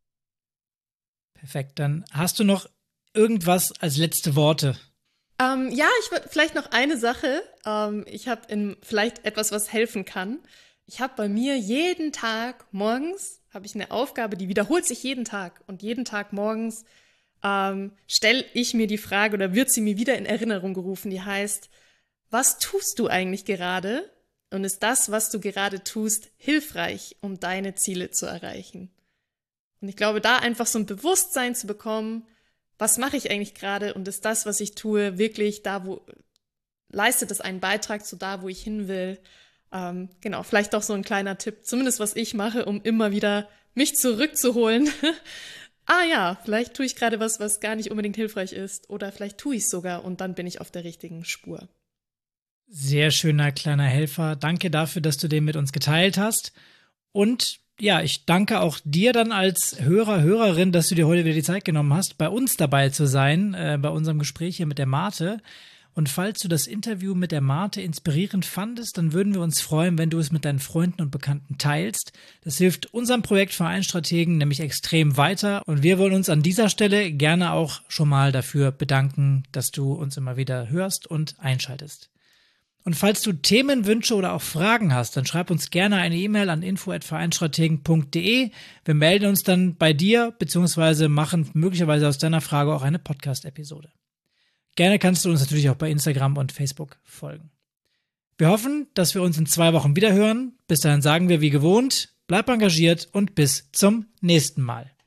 Perfekt, dann hast du noch irgendwas als letzte Worte? Ja, ich würde vielleicht noch eine Sache. Ich habe vielleicht etwas, was helfen kann. Ich habe bei mir jeden Tag morgens habe ich eine Aufgabe, die wiederholt sich jeden Tag. Und jeden Tag morgens stelle ich mir die Frage oder wird sie mir wieder in Erinnerung gerufen. Die heißt, was tust du eigentlich gerade? Und ist das, was du gerade tust, hilfreich, um deine Ziele zu erreichen? Und ich glaube, da einfach so ein Bewusstsein zu bekommen, was mache ich eigentlich gerade und ist das, was ich tue, wirklich leistet es einen Beitrag zu da, wo ich hin will? Genau, vielleicht auch so ein kleiner Tipp, zumindest was ich mache, um immer wieder mich zurückzuholen. Ja, vielleicht tue ich gerade was gar nicht unbedingt hilfreich ist oder vielleicht tue ich es sogar und dann bin ich auf der richtigen Spur. Sehr schöner kleiner Helfer. Danke dafür, dass du den mit uns geteilt hast. Und ja, ich danke auch dir dann als Hörerin, dass du dir heute wieder die Zeit genommen hast, bei uns dabei zu sein, bei unserem Gespräch hier mit der Marte. Und falls du das Interview mit der Marte inspirierend fandest, dann würden wir uns freuen, wenn du es mit deinen Freunden und Bekannten teilst. Das hilft unserem Projekt Vereinsstrategen nämlich extrem weiter. Und wir wollen uns an dieser Stelle gerne auch schon mal dafür bedanken, dass du uns immer wieder hörst und einschaltest. Und falls du Themenwünsche oder auch Fragen hast, dann schreib uns gerne eine E-Mail an info@vereinsstrategen.de. Wir melden uns dann bei dir, beziehungsweise machen möglicherweise aus deiner Frage auch eine Podcast-Episode. Gerne kannst du uns natürlich auch bei Instagram und Facebook folgen. Wir hoffen, dass wir uns in 2 Wochen wieder hören. Bis dahin sagen wir wie gewohnt, bleib engagiert und bis zum nächsten Mal.